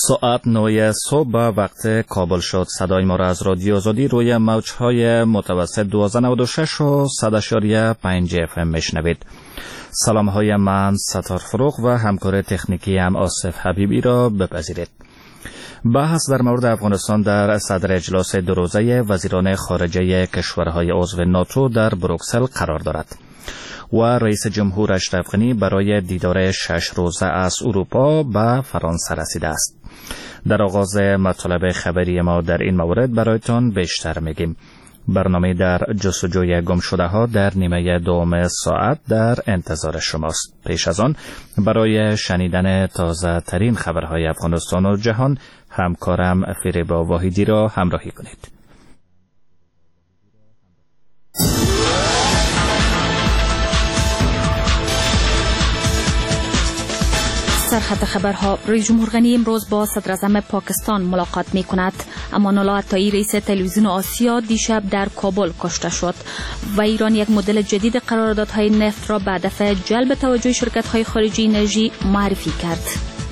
ساعت 9 صبح به وقت کابل شد. صدای ما را از رادیو آزادی روی موج‌های متوسط 1296 و 100.5 FM میشنوید. سلام‌های من ستار فروغ و همکار تکنیکی هم آصف حبیبی را بپذیرید. بحث در مورد افغانستان در صدر اجلاس دو روزه وزیران خارجه کشورهای عضو ناتو در بروکسل قرار دارد و رئیس جمهور اشرف غنی برای دیدار 6 روزه از اروپا به فرانسه رسیده است. در آغاز مطالب خبری ما در این مورد برایتان بیشتر میگیم. برنامه در جستجوی گم شده ها در نیمه دوم ساعت در انتظار شماست. پیش از آن برای شنیدن تازه ترین خبرهای افغانستان و جهان همکارم فریبا واحدی را همراهی کنید. سرخط خبرها: رئیس جمهور غنی امروز با صدر اعظم پاکستان ملاقات می کند. امان الله عطایی رئیس تلویزیون آسیا دیشب در کابل کشته شد و ایران یک مدل جدید قراردادهای نفت را به هدف جلب توجه شرکت‌های خارجی انرژی معرفی کرد.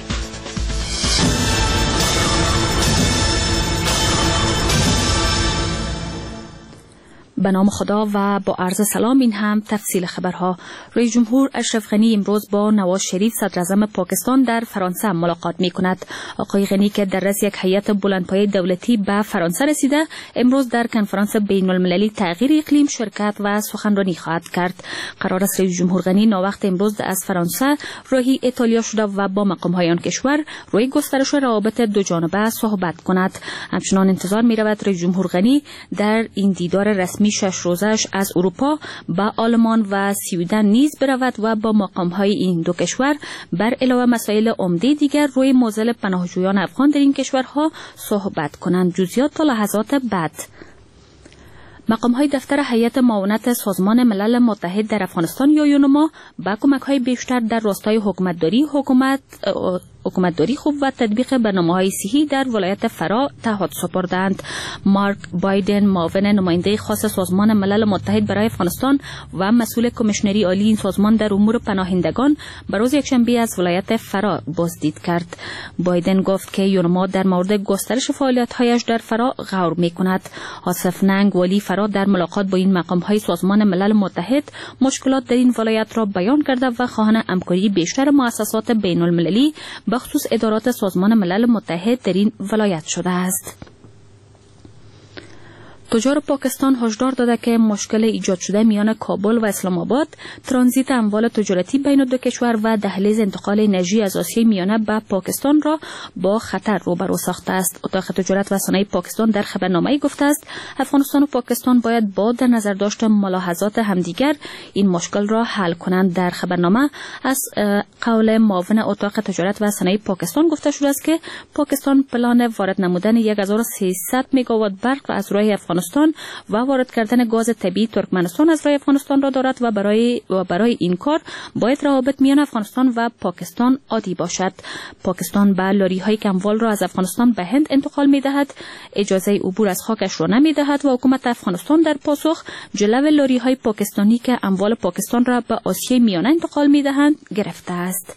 به نام خدا و با عرض سلام. این هم تفصیل خبرها. رئیس جمهور اشرف غنی امروز با نواز شریف صدر اعظم پاکستان در فرانسه ملاقات می کند. آقای غنی که در رأس یک هیئت بلندپایه دولتی به فرانسه رسیده، امروز در کنفرانس بین المللی تغییر اقلیم شرکت و سخنرانی خواهد کرد. قرار است رئیس جمهور غنی ناوقت امروز از فرانسه راهی ایتالیا شده و با مقام‌های آن کشور روی گسترش روابط دو جانبه صحبت کند. همچنان انتظار می رود رئیس جمهور غنی در این دیدار رسمی 6 روزش از اروپا به آلمان و سوئدن نیز برود و با مقام‌های این دو کشور بر علاوه مسائل عمده دیگر روی موزل پناهجویان افغان در این کشورها صحبت کنند. جزئیات تا لحظات بعد. مقام‌های دفتر هیئت معاونت سازمان ملل متحد در افغانستان یا یونما با کمک‌های بیشتر در راستای حکومتداری خوب و تطبیق برنامه‌های صحی در ولایت فرا تعهد سپردند. مارک بایدن، معاون نماینده خاص سازمان ملل متحد برای افغانستان و مسئول کمیشنری عالی این سازمان در امور پناهندگان به روز یکشنبه از ولایت فرا بازدید کرد. بایدن گفت که یونما در مورد گسترش فعالیت‌هایش در فرا غور می‌کند. آصف ننگ، والی فرا، در ملاقات با این مقام‌های سازمان ملل متحد مشکلات در این ولایت را بیان کرده و خواهان همکاری بیشتر مؤسسات بین‌المللی بخصوص ادارات سازمان ملل متحد در این ولایت شده است. تجار پاکستان هشدار داده که مشکل ایجاد شده میان کابل و اسلام آباد، ترانزیت اموال تجارتی بین دو کشور و دهلیز انتقال انرژی از آسیای میانه به پاکستان را با خطر روبرو ساخته است. اتاق تجارت و صنایع پاکستان در خبرنامه‌ای گفته است افغانستان و پاکستان باید با در نظر داشت ملاحظات همدیگر این مشکل را حل کنند. در خبرنامه از قول معاون اتاق تجارت و صنایع پاکستان گفته شده است که پاکستان پلان وارد نمودن 1300 مگاوات برق از راه افغانستان و وارد کردن گاز طبیعی ترکمنستان از راه افغانستان را دارد و برای این کار باید روابط میان افغانستان و پاکستان عادی باشد. پاکستان به لاری‌های که اموال را از افغانستان به هند انتقال می‌دهد اجازه عبور از خاکش را نمی‌دهد و حکومت افغانستان در پاسخ جلو لاری‌های پاکستانی که اموال پاکستان را به آسیای میانه انتقال می‌دهند گرفته است.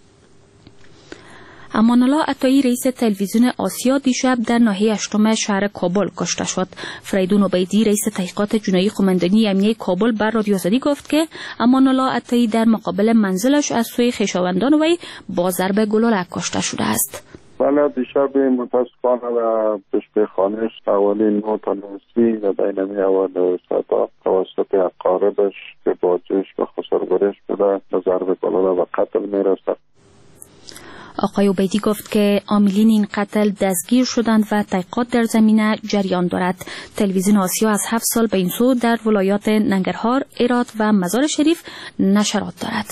امان الله عطایی رئیس تلویزیون آسیا دیشب در ناحیه 8 شهر کابل کشته شد. فریدون عبیدی رئیس تحقیقات جنایی قماندانی امنیه کابل بر رادیو آزادی گفت که امان الله عطایی در مقابل منزلش از سوی خویشاوندان وی با ضرب گلوله کشته شده است. بله، دیشب متاسفانه و پشت خانه‌اش حوالی 9 تا 9 و بین اول ساعت توسط اقاربش که با جوش و خسارگرش بوده به ضرب گلوله و قتل می‌رسد. آقای عبیدی گفت که عاملین این قتل دستگیر شدند و تحقیقات در زمینه جریان دارد. تلویزیون آسیا از 7 سال به این سو در ولایات ننگرهار، هرات و مزار شریف نشرات دارد.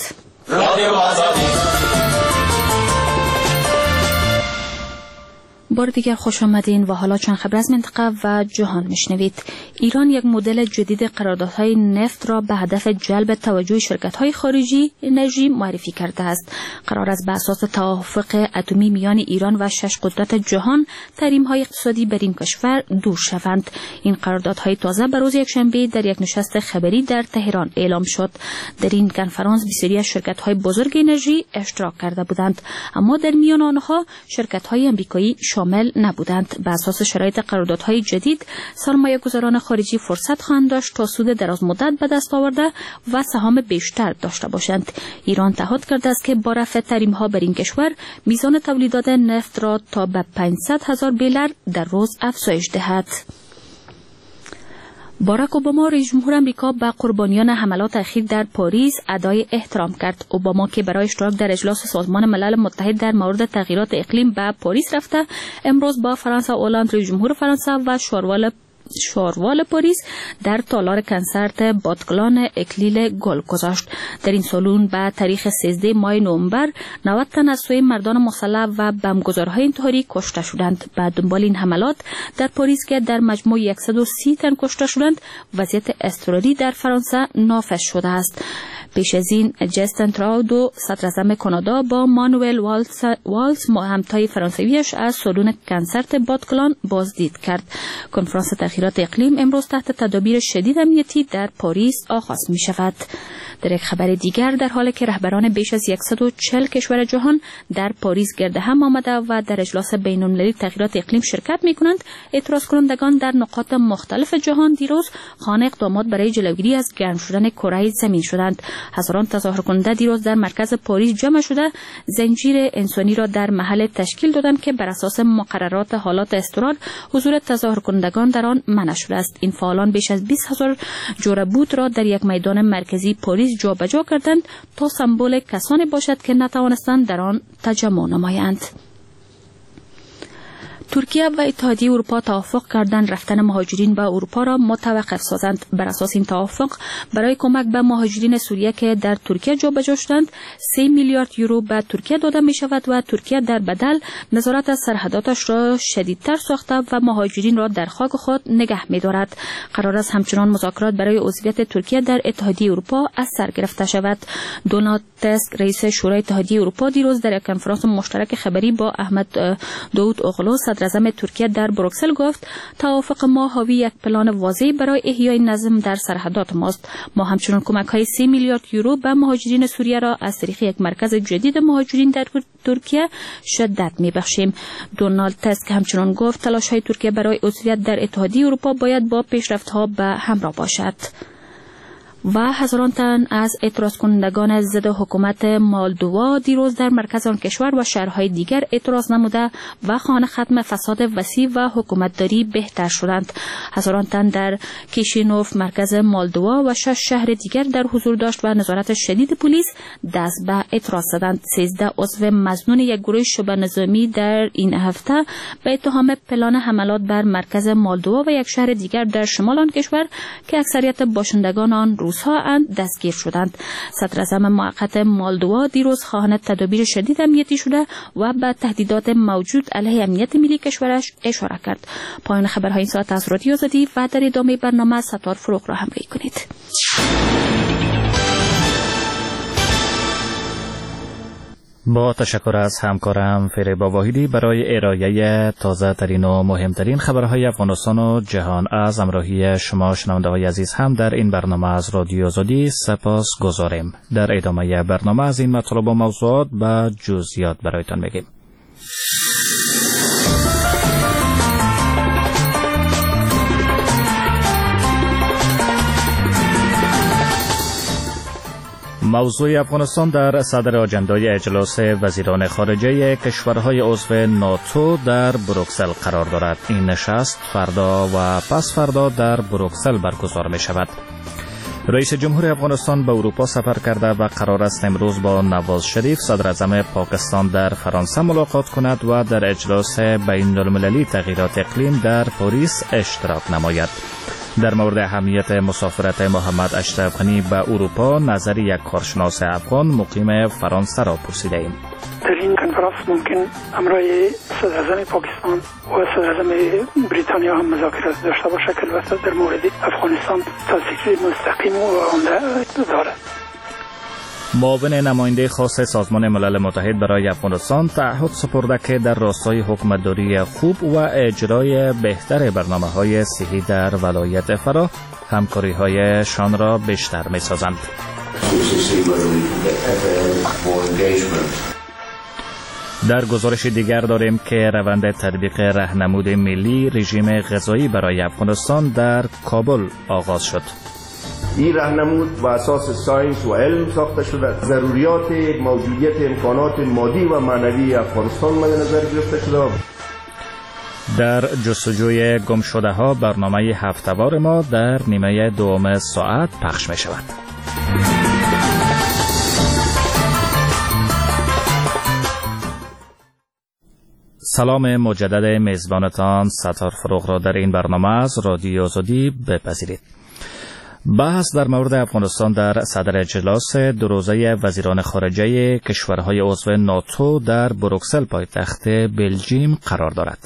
بار دیگر خوش آمدین و حالا چند خبر از منطقه و جهان میشنوید. ایران یک مدل جدید قراردادهای نفت را به هدف جلب توجه شرکت‌های خارجی انرژی معرفی کرده است. قرار است بر اساس توافق اتمی میان ایران و 6 قدرت جهان تحریم‌های اقتصادی بر این کشور دور شوند. این قراردادهای تازه بر روز یکشنبه در یک نشست خبری در تهران اعلام شد. در این کنفرانس بسیاری از شرکت‌های بزرگ انرژی اشتراک کرده بودند، اما در میان آنها شرکت‌های آمریکایی شامل نبودند. به اساس شرایط قراردادهای جدید، سرمایه‌گذاران خارجی فرصت خواهند داشت تا سود دراز مدت به دست آورده و سهام بیشتر داشته باشند. ایران تعهد کرده است که با رفع تحریم‌ها بر این کشور میزان تولیدات نفت را تا به 500,000 بیلر در روز افزایش دهد. باراک اوباما رئیس جمهور آمریکا به قربانیان حملات اخیر در پاریس ادای احترام کرد. اوباما که برای اشتراک در اجلاس سازمان ملل متحد در مورد تغییرات اقلیم به پاریس رفته، امروز با فرانسوا اولند رئیس جمهور فرانسه و شاروال پاریس در تالار کنسرت باتکلان اکلیل گل گذاشت. در این سالن به تاریخ 13 ماه نوامبر 90 تن از سوی مردان مسلح و بمبگذارهای انتحاری کشته شدند. بعد دنبال این حملات در پاریس که در مجموع 130 تن کشته شدند، وضعیت اضطراری در فرانسه نافذ شده است. پیش از این جستن تراودو صدر اعظم کانادا با مانوئل والز همتای فرانسویش از سالن کنسرت باتکلان بازدید کرد. کنفرانس تغییرات اقلیم امروز تحت تدابیر شدید امنیتی در پاریس آغاز می شود. در یک خبر دیگر، در حالی که رهبران بیش از 140 کشور جهان در پاریس گرد هم آمده و در اجلاس بین‌المللی تغییرات اقلیم شرکت می کنند، اعتراض کنندگان در نقاط مختلف جهان دیروز خواهان اقدامات برای جلوگیری از گرم شدن کره زمین شدند. هزاران تظاهر کننده دیروز در مرکز پاریس جمع شده زنجیر انسانی را در محل تشکیل دادند که بر اساس مقررات حالات اضطرار حضور تظاهر کنندگان در آن منع شده است. این فعالان بیش از 20,000 جوره بوت را در یک میدان مرکزی پاریس جابجا کردند تا سمبل کسانی باشد که نتوانستند در آن تجمع نمایند. ترکیه و اتحادیه اروپا توافق کردند رفتن مهاجرین به اروپا را متوقف سازند. بر اساس این توافق، برای کمک به مهاجرین سوریه که در ترکیه جابجا شدند 3 میلیارد یورو به ترکیه داده می شود و ترکیه در بدل نظارت از سرحداتش را شدیدتر ساخته و مهاجرین را در خاک خود نگه می دارد. قرار است همچنان مذاکرات برای عضویت ترکیه در اتحادیه اروپا از سر گرفته شود. دونالد تسک رئیس شورای اتحادیه اروپا دیروز در یک کنفرانس مشترک خبری با احمد داوود اوغلو صدر اعظم ترکیه در بروکسل گفت توافق ما حاوی یک پلان واضح برای احیای نظم در سرحدات ماست. ما همچنان کمک‌های 3 میلیارد یورو به مهاجرین سوریه را از طریق یک مرکز جدید مهاجرین در ترکیه شدت می‌بخشیم. دونالد تسک همچنان گفت تلاش‌های ترکیه برای عضویت در اتحادیه اروپا باید با پیشرفت‌ها به همراه باشد. و هزاران تن از اعتراض کنندگان ضد حکومت مالدووا دیروز در مرکز آن کشور و شهرهای دیگر اعتراض نموده و خواهان ختم فساد وسیع و حکومتداری بهتر شدند. هزاران تن در کیشینوف مرکز مالدووا و 6 شهر دیگر در حضور داشت و نظارت شدید پلیس دست به اعتراض زدند. 13 عضو مظنون یک گروه شبه نظامی در این هفته به اتهام پلان حملات بر مرکز مالدووا و یک شهر دیگر در شمال آن کشور که اکثریت باشندگان آن روس‌ها دستگیر شدند. صدر اعظم موقت مالدووا دیروز خواهان تدابیر شدید امنیتی شده و به تهدیدات موجود علیه امنیت ملی کشورش اشاره کرد. پایان خبرهای این ساعت از رادیو آزادی و در ادامه برنامه ستار فروغ را همراهی کنید. با تشکر از همکارم فریبا واحدی برای ارائه تازه ترین و مهمترین خبرهای افغانستان و جهان. از همراهی شما شنونده‌های عزیز هم در این برنامه از رادیو آزادی سپاس گذاریم. در ادامه برنامه از این مطالب و موضوعات به جزئیات برایتان میگیم. موضوع افغانستان در صدر آجندای اجلاس وزیران خارجه کشورهای عضو ناتو در بروکسل قرار دارد. این نشست فردا و پس فردا در بروکسل برگزار می شود. رئیس جمهور افغانستان به اروپا سفر کرده و قرار است امروز با نواز شریف صدر اعظم پاکستان در فرانسه ملاقات کند و در اجلاس بین المللی تغییرات اقلیم در پاریس اشتراک نماید. در مورد اهمیت مسافرت محمد اشرف غنی به اروپا نظر یک کارشناس افغان مقیم فرانسه را پرسیده ایم. در این کنفرانس ممکن همراه صدر اعظم پاکستان و صدر اعظم بریتانیا هم مذاکرات داشته باشه که البته در مورد افغانستان تاثیر مستقیم و عمده دارد. معاون نماینده خاص سازمان ملل متحد برای افغانستان تعهد سپرده که در راستای حکومتداری خوب و اجرای بهتر برنامه‌های صحی در ولایت فرا همکاری‌هایشان را بیشتر می‌سازند. در گزارش دیگر داریم که روند تطبیق راهنمود ملی رژیم غذایی برای افغانستان در کابل آغاز شد. این راهنمود با اساس ساینس و علم ساخته شده. ضروریات موجودیت امکانات مادی و معنوی افغانستان مد نظر گرفته شده. در جستجوی گم شده ها برنامه هفته‌وار ما در نیمه دوم ساعت پخش می شود. سلام مجدد میزبانتان ستار فروغ را در این برنامه از رادیو آزادی بپذیرید. بحث در مورد افغانستان در صدر اجلاس دو روزه وزیران خارجه کشورهای عضو ناتو در بروکسل پایتخت بلژیم قرار دارد.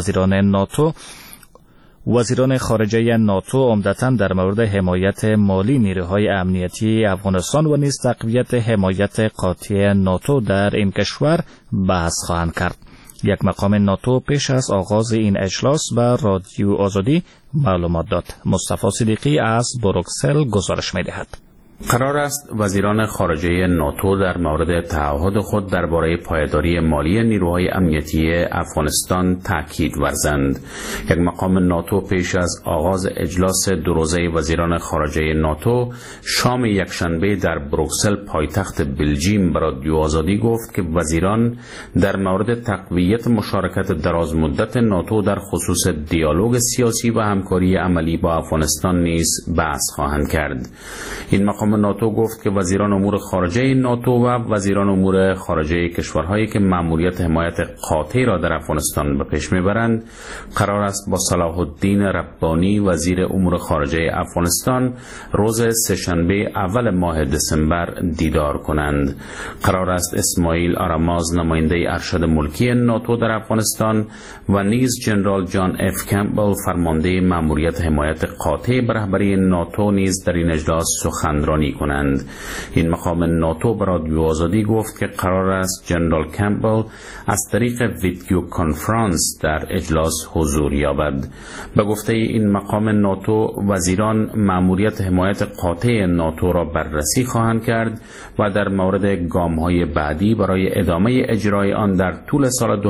وزیران خارجه ناتو عمدتاً در مورد حمایت مالی نیروهای امنیتی افغانستان و نیز تقویت حمایت قاطع ناتو در این کشور بحث خواهند کرد. یک مقام ناتو پیش از آغاز این اجلاس به رادیو آزادی معلومات داد. مصطفی صدیقی از بروکسل گزارش می‌دهد. قرار است وزیران خارجه ناتو در مورد تعهد خود درباره پایداری مالی نیروهای امنیتی افغانستان تاکید ورزند. یک مقام ناتو پیش از آغاز اجلاس دو روزه وزیران خارجه ناتو شام یکشنبه در بروکسل پایتخت بلژیم به رادیو آزادی گفت که وزیران در مورد تقویت مشارکت دراز مدت ناتو در خصوص دیالوگ سیاسی و همکاری عملی با افغانستان نیز بحث خواهند کرد. این مقام ناتو گفت که وزیران امور خارجه ناتو و وزیران امور خارجه کشورهایی که مأموریت حمایت قاطع را در افغانستان به پیش میبرند قرار است با صلاح الدین ربانی وزیر امور خارجه افغانستان روز سه‌شنبه اول ماه دسامبر دیدار کنند. قرار است اسماعیل آراماز نماینده ارشد ملکی ناتو در افغانستان و نیز جنرال جان اف کمپبل فرمانده مأموریت حمایت قاطع به رهبری ناتو نیز در این اجلاس سخنرانی کنند. این مقام ناتو به رادیو آزادی گفت که قرار است جنرال کمپبل از طریق ویدیو کنفرانس در اجلاس حضور یابد. به گفته این مقام ناتو وزیران مأموریت حمایت قاطع ناتو را بررسی خواهند کرد و در مورد گام‌های بعدی برای ادامه اجرای آن در طول سال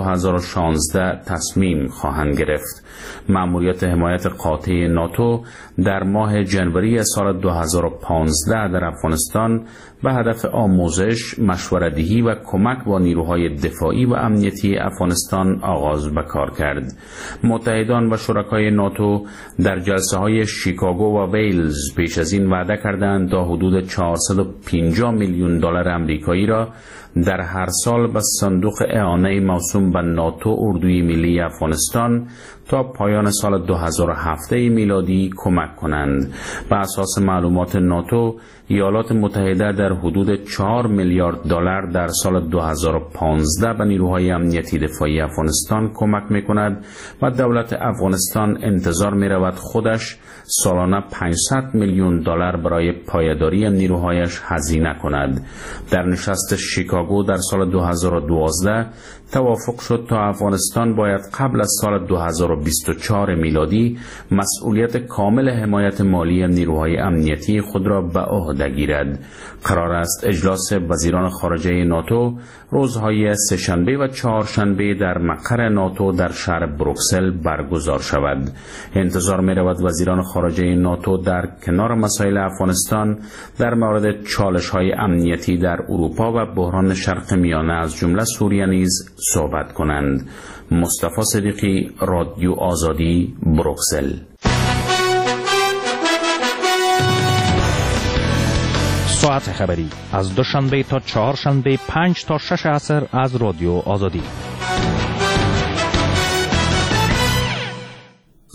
2016 تصمیم خواهند گرفت. مأموریت حمایت قاطع ناتو در ماه جنوری سال 2015 در افغانستان به هدف آموزش، مشوره‌دهی و کمک با نیروهای دفاعی و امنیتی افغانستان آغاز به کار کرد. متحدان و شرکای ناتو در جلسه‌های شیکاگو و ویلز پیش از این وعده کردند تا حدود 450 میلیون دلار آمریکایی را در هر سال به صندوق اعانه موسوم به ناتو اردوی ملی افغانستان تا پایان سال 2007 میلادی کمک کنند. بر اساس معلومات ناتو، ایالات متحده در حدود 4 میلیارد دلار در سال 2015 به نیروهای امنیتی دفاعی افغانستان کمک می‌کند و دولت افغانستان انتظار می‌رود خودش سالانه 500 میلیون دلار برای پایداری نیروهایش هزینه کند. در نشست شیکاگو در سال 2012 توافق شد تا افغانستان باید قبل از سال 2024 میلادی مسئولیت کامل حمایت مالی نیروهای امنیتی خود را به عهده گیرد. قرار است اجلاس وزیران خارجه ناتو روزهای سه‌شنبه و چهارشنبه در مقر ناتو در شهر بروکسل برگزار شود. انتظار می رود وزیران خارجه ناتو در کنار مسائل افغانستان در مورد چالش‌های امنیتی در اروپا و بحران شرق میانه از جمله سوریه نیز صحبت کنند. مصطفی صدیقی، رادیو آزادی، بروکسل. ساعت خبری از دوشنبه تا چهارشنبه 5 تا 6 عصر از رادیو آزادی.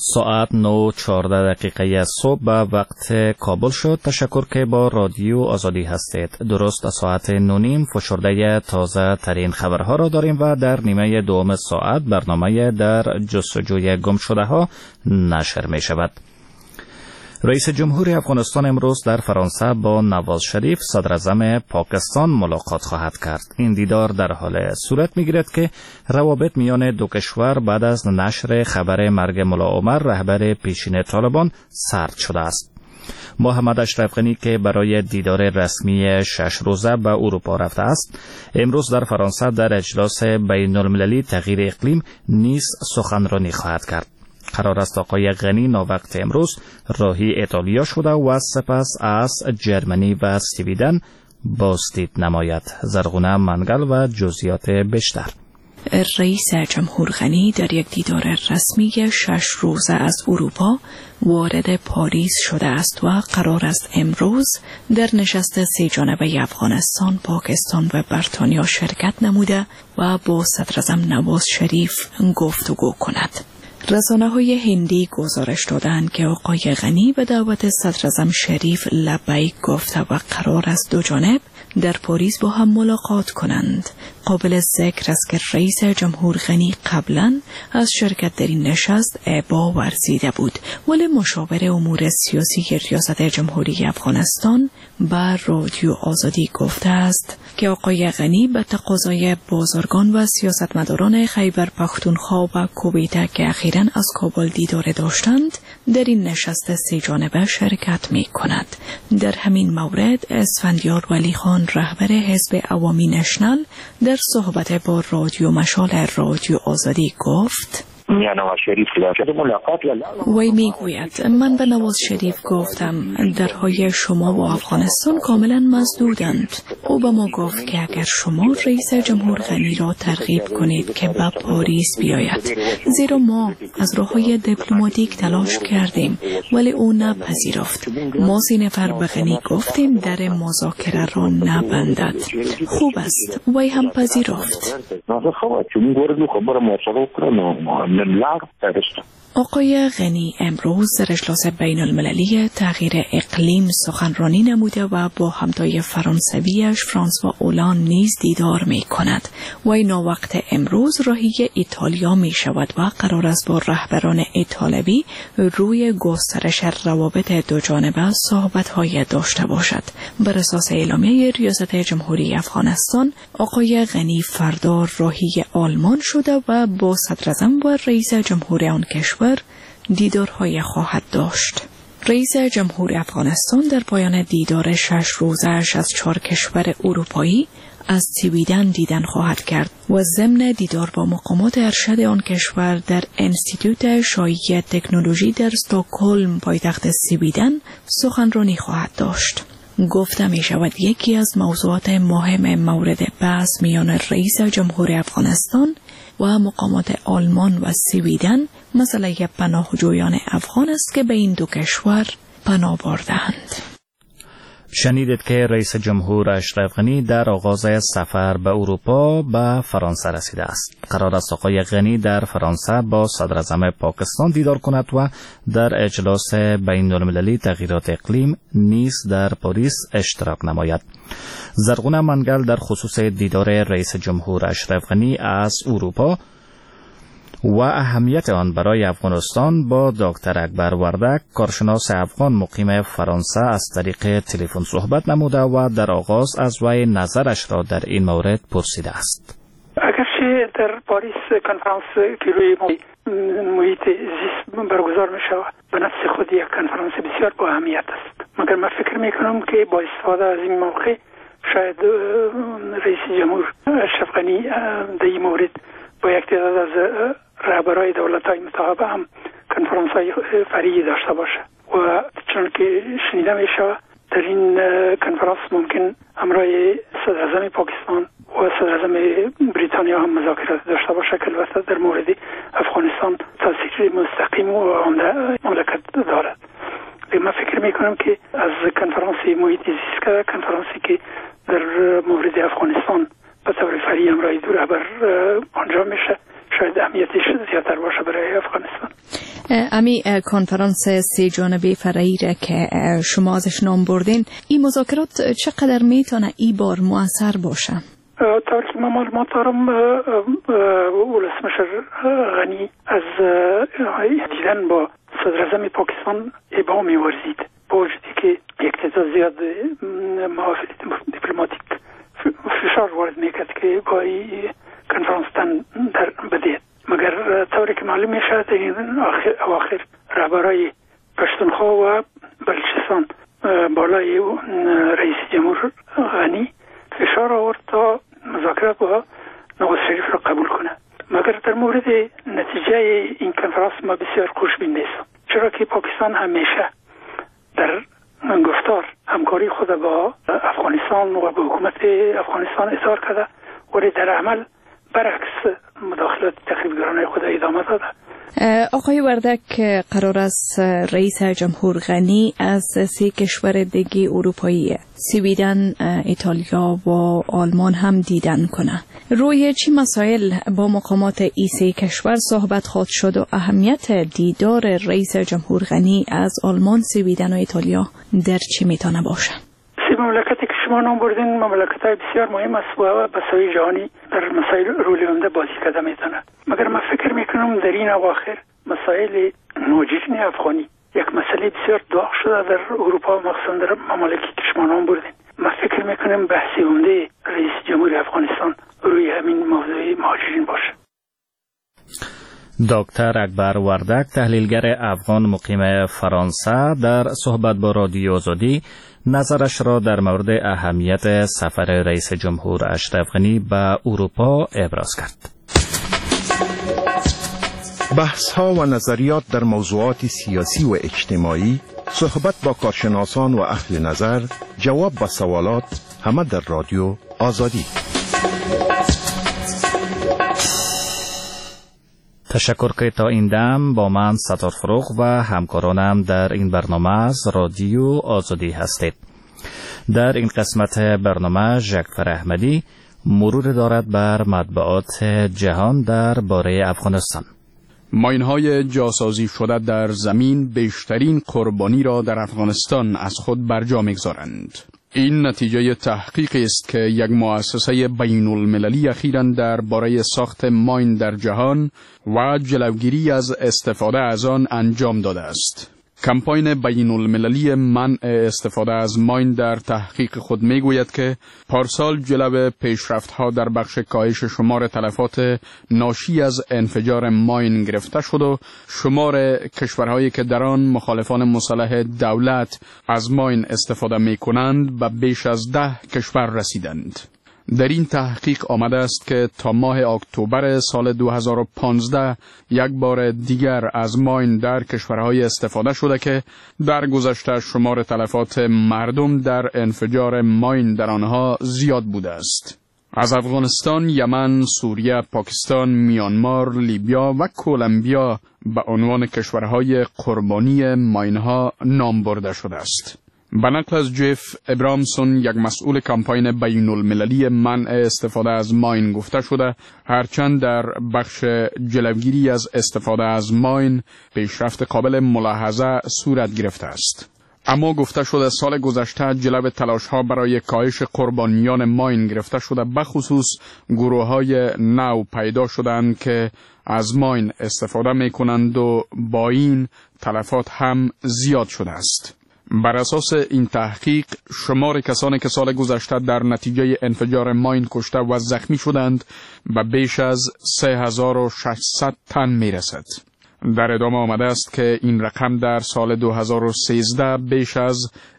ساعت 9:14 صبح به وقت کابل شد. تشکر که با رادیو آزادی هستید. درست ساعت 9:30 فشرده تازه ترین خبرها را داریم و در نیمه دوم ساعت برنامه در جستجوی گم شده ها نشر می شود. رئیس جمهوری افغانستان امروز در فرانسه با نواز شریف صدر اعظم پاکستان ملاقات خواهد کرد. این دیدار در حال صورت می‌گیرد که روابط میان دو کشور بعد از نشر خبر مرگ ملا عمر رهبر پیشین طالبان سرد شده است. محمد اشرف غنی که برای دیدار رسمی 6 روزه به اروپا رفته است، امروز در فرانسه در اجلاس بین‌المللی تغییر اقلیم نیز سخنرانی خواهد کرد. قرار است آقای غنی ناوقت امروز راهی ایتالیا شده و سپس از جرمنی و سویدن بازدید نماید. زرغونه منگل و جزئیات بیشتر. رئیس جمهور غنی در یک دیدار رسمی 6 روزه از اروپا وارد پاریس شده است و قرار است امروز در نشست 3 جانبه افغانستان، پاکستان و بریتانیا شرکت نموده و با صدراعظم نواز شریف گفتگو کند. رسانه‌های هندی گزارش دادند که آقای غنی به دعوت صدراعظم شریف لبیک گفته و قرار است دو جانب در پاریس با هم ملاقات کنند. قابل ذکر است که رئیس جمهور غنی قبلا از شرکت در این نشست ابا ورزیده بود، ولی مشاور امور سیاسی ریاست جمهوری افغانستان به رادیو آزادی گفته است که آقای غنی به تقاضای بازرگان و سیاستمداران خیبر پختونخوا و کویته که اخیراً از کابل دیدار داشتند در این نشست 3 جانبه شرکت می کند. در همین مورد اسفندیار ولی خان رهبر حزب عوامی نشنل در صحبت با رادیو مشال رادیو آزادی گفت: وی میگوید من به نواز شریف گفتم درهای شما و افغانستان کاملا مسدودند. او به ما گفت که اگر شما رئیس جمهور غنی را ترغیب کنید که به پاریس بیاید، زیرا ما از راههای دیپلماتیک تلاش کردیم ولی او نپذیرفت. ما 3 نفر به غنی گفتیم در مذاکره را نبندد. خوب است، وی هم پذیرفت. آقای غنی امروز در اجلاس بین المللی تغییر اقلیم سخنرانی نموده و با همتای فرانسویش فرانسوا اولان نیز دیدار می کند. وی ناوقت امروز راهی ایتالیا می شود و قرار است با رهبران ایتالوی روی گسترش روابط دو جانبه صحبت‌های داشته باشد. بر اساس اعلامیه ریاست جمهوری افغانستان، آقای غنی فردا راهی آلمان شده و با صدراعظم و رئیس جمهور آن کشور دیدارهای خواهد داشت. رئیس جمهور افغانستان در پایان دیدار 6 روزه‌اش از 4 کشور اروپایی از سویدن دیدن خواهد کرد و ضمن دیدار با مقامات ارشد آن کشور در انستیتوت شایع تکنولوژی در استکهلم پایتخت سویدن سخنرانی خواهد داشت. گفته می شود یکی از موضوعات مهم مورد بحث میان رئیس جمهور افغانستان و مقامات آلمان و سویدن مسئله پناهجویان افغان است که به این دو کشور پناه برده‌اند. شنیدید که رئیس جمهور اشرف غنی در آغاز سفر به اروپا به فرانسه رسیده است. قرار است آقای غنی در فرانسه با صدراعظم پاکستان دیدار کند و در اجلاس بین‌المللی تغییرات اقلیم نیز در پاریس اشتراک نماید. زرغونه منگل در خصوص دیدار رئیس جمهور اشرف غنی از اروپا و اهمیت آن برای افغانستان با دکتر اکبر وردک، کارشناس افغان مقیم فرانسه، از طریق تلفن صحبت نموده و در آغاز از وی نظرش را در این مورد پرسیده است. اگرچه در پاریس کنفرانس که روی محیط زیست برگزار می شود، به نفس خود یک کنفرانس بسیار با اهمیت است، مگر من فکر می کنم که با استفاده از این موقع شاید رئیس جمهور اشرف غنی در این مورد با یک تعداد از رهبرای دولت‌های متعاقب هم کنفرانس‌های فرعی داشته باشه و چون که شنیده می شود در این کنفرانس ممکن همراه صدراعظم پاکستان و صدراعظم بریتانیا هم مذاکرات داشته باشه که البته در مورد افغانستان تاثیر مستقیم و مملکت دارد. من فکر می کنم که از کنفرانس محیط زیست که کنفرانسی که در مورد افغانستان به طور فرعی همراه دو رهبر انجام میشه شاید اهمیت امنیتیش زیادتر باشه برای افغانستان. امی کنفرانس 3 جانبه فرعی را که شما ازش نام بردین، این مذاکرات چقدر میتونه این بار مؤثر باشه؟ طوری که من معلومات دارم ولسمشر غنی از دیدن با صدر اعظم پاکستان ابا می‌ورزید، با وجودی که یک تعداد زیاد محافل دیپلماتیک فشار وارد میکرد که با این کنفرانس در بدید، مگر طوری که معلوم میشد این اواخر رهبرای پشتونخوا و بلوچستان بالای رئیس جمهور غنی فشار آورد تا مذاکرات با نواز شریف را قبول کنه. مگر در مورد نتیجه این کنفرانس ما بسیار خوشبین نیستم، چرا که پاکستان همیشه در گفتار همکاری خود با افغانستان و با حکومت افغانستان اظهار کرده، ولی در عمل برعکس مداخلات تخریبگرانه خود ادامه داده. آقای وردک، قرار است رئیس جمهور غنی از 3 کشور دیگه اروپایی، سویدن، ایتالیا و آلمان هم دیدن کنه. روی چی مسائل با مقامات این 3 کشور صحبت خواهد شد و اهمیت دیدار رئیس جمهور غنی از آلمان، سویدن و ایتالیا در چی میتونه باشه؟ 3 مملکتی که شما نام بردین مملکت‌های بسیار مهم است و به سوی جهانی در مسائل رولی عمده بازی کرده میتونه. مگر من فکر میکنم در این اواخر مسائل مهاجرین افغانی یک مسئله بسیار داغ شده در اروپا و مخصوصا در ممالکی که شما نام بردین. من فکر میکنم بحث عمده رئیس جمهور افغانستان روی همین موضوع مهاجرین باشه. دکتر اکبر وردک، تحلیلگر افغان مقیم فرانسه، در صحبت با رادیو آزادی نظرش را در مورد اهمیت سفر رئیس جمهور اشرف غنی به اروپا ابراز کرد. بحث‌ها و نظریات در موضوعات سیاسی و اجتماعی، صحبت با کارشناسان و اهل نظر، جواب به سوالات، همه در رادیو آزادی. تشکر که تا این دم با من ستار فروغ و همکارانم در این برنامه از رادیو آزادی هستید. در این قسمت برنامه ژکفر احمدی مرور دارد بر مطبوعات جهان در باره افغانستان. ماین‌های جاسازی شده در زمین بیشترین قربانی را در افغانستان از خود برجا می‌گذارند. این نتیجه تحقیقی است که یک مؤسسه بین المللی اخیراً در باره ساخت ماین در جهان و جلوگیری از استفاده از آن انجام داده است. کمپاین بین المللی منع استفاده از ماین در تحقیق خود میگوید که پارسال جلو پیشرفت‌ها در بخش کاهش شمار تلفات ناشی از انفجار ماین گرفته شد و شمار کشورهایی که در آن مخالفان مسلح دولت از ماین استفاده می‌کنند به بیش از 10 کشور رسیدند. در این تحقیق آمده است که تا ماه اکتبر سال 2015 یک بار دیگر از ماین در کشورهای استفاده شده که در گذشته شمار تلفات مردم در انفجار ماین در آنها زیاد بوده است. از افغانستان، یمن، سوریه، پاکستان، میانمار، لیبیا و کلمبیا به عنوان کشورهای قربانی ماینها نام برده شده است. به نقل از جف ابرامسون، یک مسئول کمپاین بین المللی منع استفاده از ماین، گفته شده هرچند در بخش جلوگیری از استفاده از ماین پیشرفت قابل ملاحظه صورت گرفته است، اما گفته شده سال گذشته جلو تلاش‌ها برای کاهش قربانیان ماین گرفته شده، بخصوص گروه‌های نو پیدا شدند که از ماین استفاده می‌کنند و با این تلفات هم زیاد شده است. بر اساس این تحقیق شمار کسانی که سال گذشته در نتیجه انفجار ماین کشته و زخمی شدند به بیش از 3600 تن میرسد. در ادامه آمده است که این رقم در سال 2013 بیش از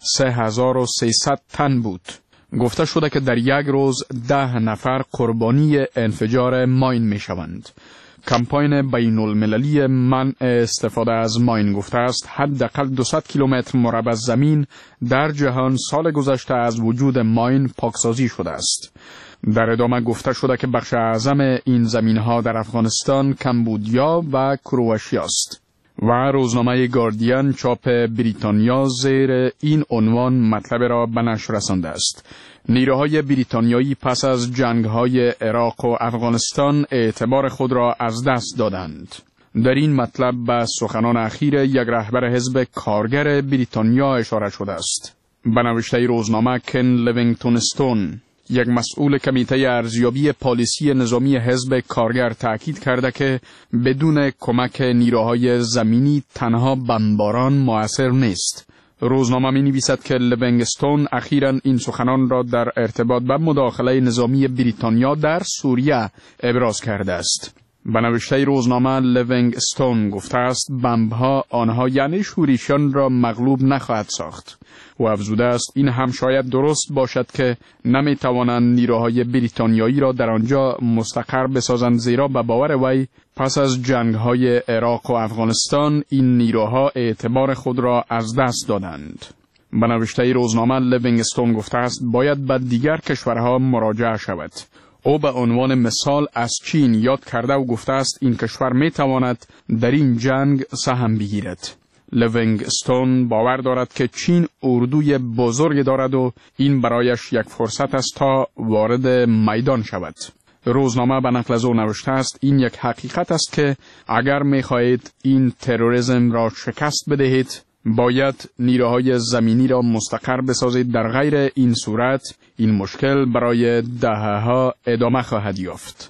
3300 تن بود. گفته شده که در یک روز 10 نفر قربانی انفجار ماین می شوند. کمپاین بین المللی منع استفاده از ماین گفته است حداقل 200 کیلومتر مربع زمین در جهان سال گذشته از وجود ماین پاکسازی شده است. در ادامه گفته شده که بخش اعظم این زمین‌ها در افغانستان، کمبودیا و کرواتیا است. و روزنامه گاردین چاپ بریتانیا زیر این عنوان مطلب را به نشر رسانده است. نیروهای بریتانیایی پس از جنگ‌های عراق و افغانستان اعتبار خود را از دست دادند. در این مطلب به سخنان اخیر یک رهبر حزب کارگر بریتانیا اشاره شده است. به نوشته روزنامه کن لیوینگتون استون، یک مسئول کمیته ارزیابی پالیسی نظامی حزب کارگر تاکید کرده که بدون کمک نیروهای زمینی تنها بمباران مؤثر نیست. روزنامه می نویسد که لیوینگستون اخیراً این سخنان را در ارتباط به مداخله نظامی بریتانیا در سوریه ابراز کرده است. به نوشته روزنامه لیوینگستون گفته است بمب‌ها آنها یعنی شوریشان را مغلوب نخواهد ساخت و افزوده است این هم شاید درست باشد که نمی توانند نیروهای بریتانیایی را در آنجا مستقر بسازند، زیرا به باور وی پس از جنگ‌های عراق و افغانستان این نیروها اعتبار خود را از دست دادند. به نوشته روزنامه لیوینگستون گفته است باید به دیگر کشورها مراجعه شود. او به عنوان مثال از چین یاد کرده و گفته است این کشور می تواند در این جنگ سهم بگیرد. لیوینگستون باور دارد که چین اردوی بزرگ دارد و این برایش یک فرصت است تا وارد میدان شود. روزنامه به نقل از او نوشته است این یک حقیقت است که اگر می خواهید این تروریسم را شکست بدهید باید نیروهای زمینی را مستقر بسازید، در غیر این صورت این مشکل برای دهه‌ها ادامه خواهد یافت.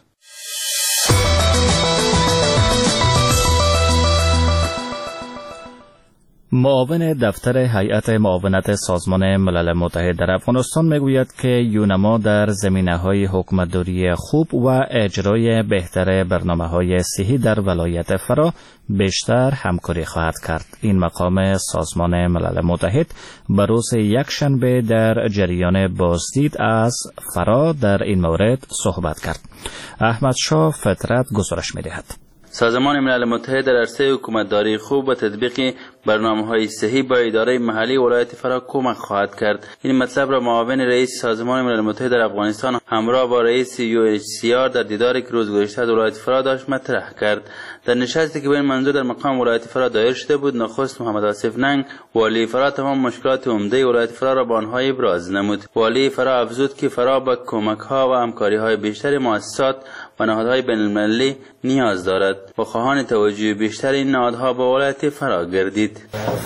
معاون دفتر هیئت معاونت سازمان ملل متحد در افغانستان میگوید که یونما در زمینه‌های حکومتداری خوب و اجرای بهتر برنامه‌های صحی در ولایت فرا بیشتر همکاری خواهد کرد. این مقام سازمان ملل متحد به روز یکشنبه در جریان بازدید از فرا در این مورد صحبت کرد. احمد شاه فطرت گزارش می‌دهد. سازمان ملل متحد در عرصه حکومتداری خوب و تطبیق برنامه‌های صحی با اداره محلی ولایت فرا کمک خواهد کرد. این مطلب را معاون رئیس سازمان ملل متحد در افغانستان همراه با رئیس UNHCR در دیداری که روز گذشته در ولایت فرا داشت مطرح کرد. در نشستی که به این منظور در مقام ولایت فرا دایر شده بود، نخست محمد آصف ننگ والی فرا تمام مشکلات عمده ولایت فرا را با آنها ابراز نمود. والی فرا افزود که فرا با کمک‌ها و همکاری‌های بیشتر مؤسسات و نهادهای بین‌المللی نیاز دارد و خواهان توجه بیشتر این نهادها به ولایت فرا گردید.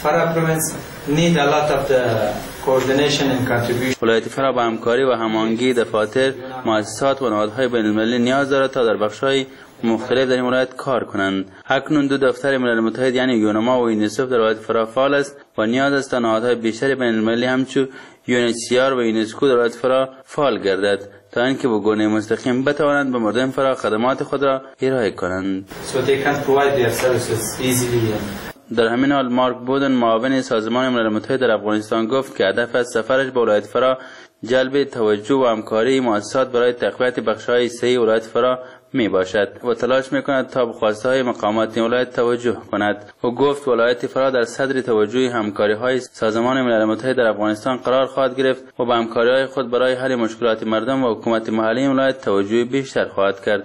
ولایت فرا با همکاری و هماهنگی دفاتر، مؤسسات و نهادهای بین‌المللی نیاز دارد تا در بخش‌های مختلف در این ولایت کار کنند. اکنون دو دفتر ملل متحد یعنی یونما و یونیسف در ولایت فرا فعال است و نیاز است تا نهادهای بیشتر بین‌المللی همچون UNHCR و یونسکو در ولایت فرا فعال گردد تا اینکه به گونه مستقیم بتوانند به مردم فرا خدمات خود را ارائه کنند. در همین حال مارک بودن معاون سازمان ملل متحد در افغانستان گفت که هدف از سفرش به ولایت فرا جلب توجه و همکاری مؤسسات برای تقویت بخش‌های صحی ولایت فرا می باشد و تلاش می کند تا به خواستهای مقامات ولایت توجه کند. و گفت ولایت فرا در صدر توجه همکاری های سازمان ملل متحد در افغانستان قرار خواهد گرفت و به همکاری های خود برای حل مشکلات مردم و حکومت محلی ولایت توجه بیشتر خواهد کرد.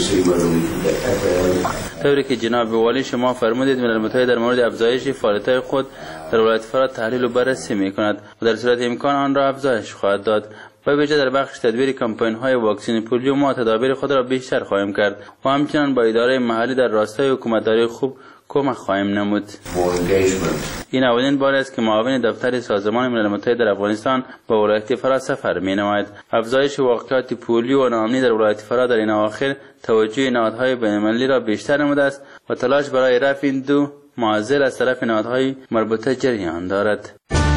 طوری که جناب والی شما فرمودید ملل متحد در مورد افزایش فعالیت‌های خود در ولایت فرا تحلیل و بررسی می کند و در صورت امکان آن را افزایش خواهد داد. و ویژه در بخش تدبیر کمپاین‌های واکسن پولیو ما تدابیر خود را بیشتر خواهیم کرد و همچنان با اداره محلی در راستای حکومتداری خوب کمک خواهیم نمود. این اولین بار است که معاون دفتر سازمان ملل متحد در افغانستان با ولایت فرا سفر می‌نماید. افزایش واقعات پولیو و ناامنی در ولایت فرا در این اواخر توجه نهادهای بین‌المللی را بیشتر نموده است و تلاش برای رفع این دو معضل از طرف نهادهای مربوطه جریان دارد.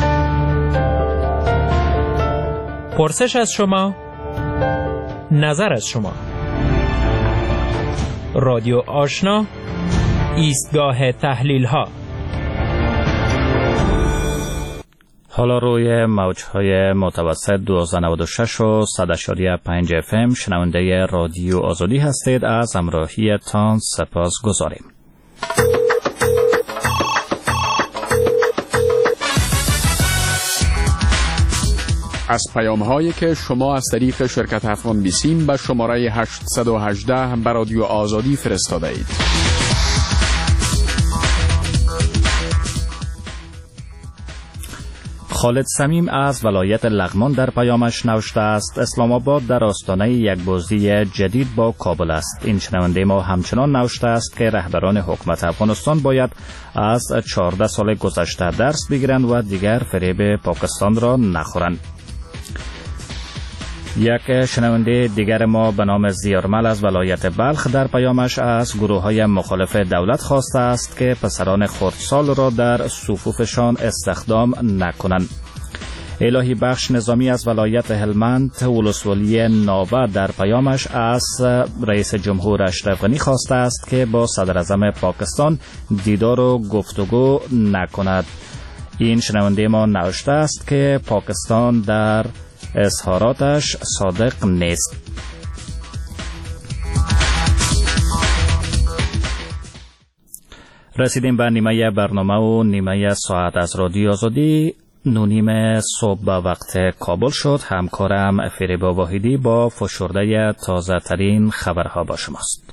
پرسش از شما، نظر از شما. رادیو آشنا، ایستگاه تحلیل ها. حالا روی موجهای متوسط 1296 و 100.5 FM شنونده رادیو آزادی هستید. از همراهیتان سپاس گذاریم. از پیام‌هایی که شما از طریق شرکت افغان بیسیم به شماره 818 به رادیو آزادی فرستاده اید. خالد صمیم از ولایت لغمان در پیامش نوشته است اسلام آباد در آستانه یک بازی جدید با کابل است. این شنونده ما همچنان نوشته است که رهبران حکومت افغانستان باید از 14 سال گذشته درس بگیرند و دیگر فریب پاکستان را نخورند. یک شنونده دیگر ما به نام زیارمل از ولایت بلخ در پیامش از گروه‌های مخالف دولت خواسته است که پسران خردسال را در صفوفشان استخدام نکنند. الهی بخش نظامی از ولایت هلمند ولسوالی ناوه در پیامش از رئیس جمهور اشرف غنی خواسته است که با صدر اعظم پاکستان دیدار و گفتگو نکند. این شنونده ما نوشته است که پاکستان در اظهاراتش صادق نیست. رسیدیم به نیمه برنامه و نیمه ساعت از رادیو آزادی. 9:30 صبح به وقت کابل شد. همکارم فریبا واحدی با فشرده تازه ترین خبرها با شماست.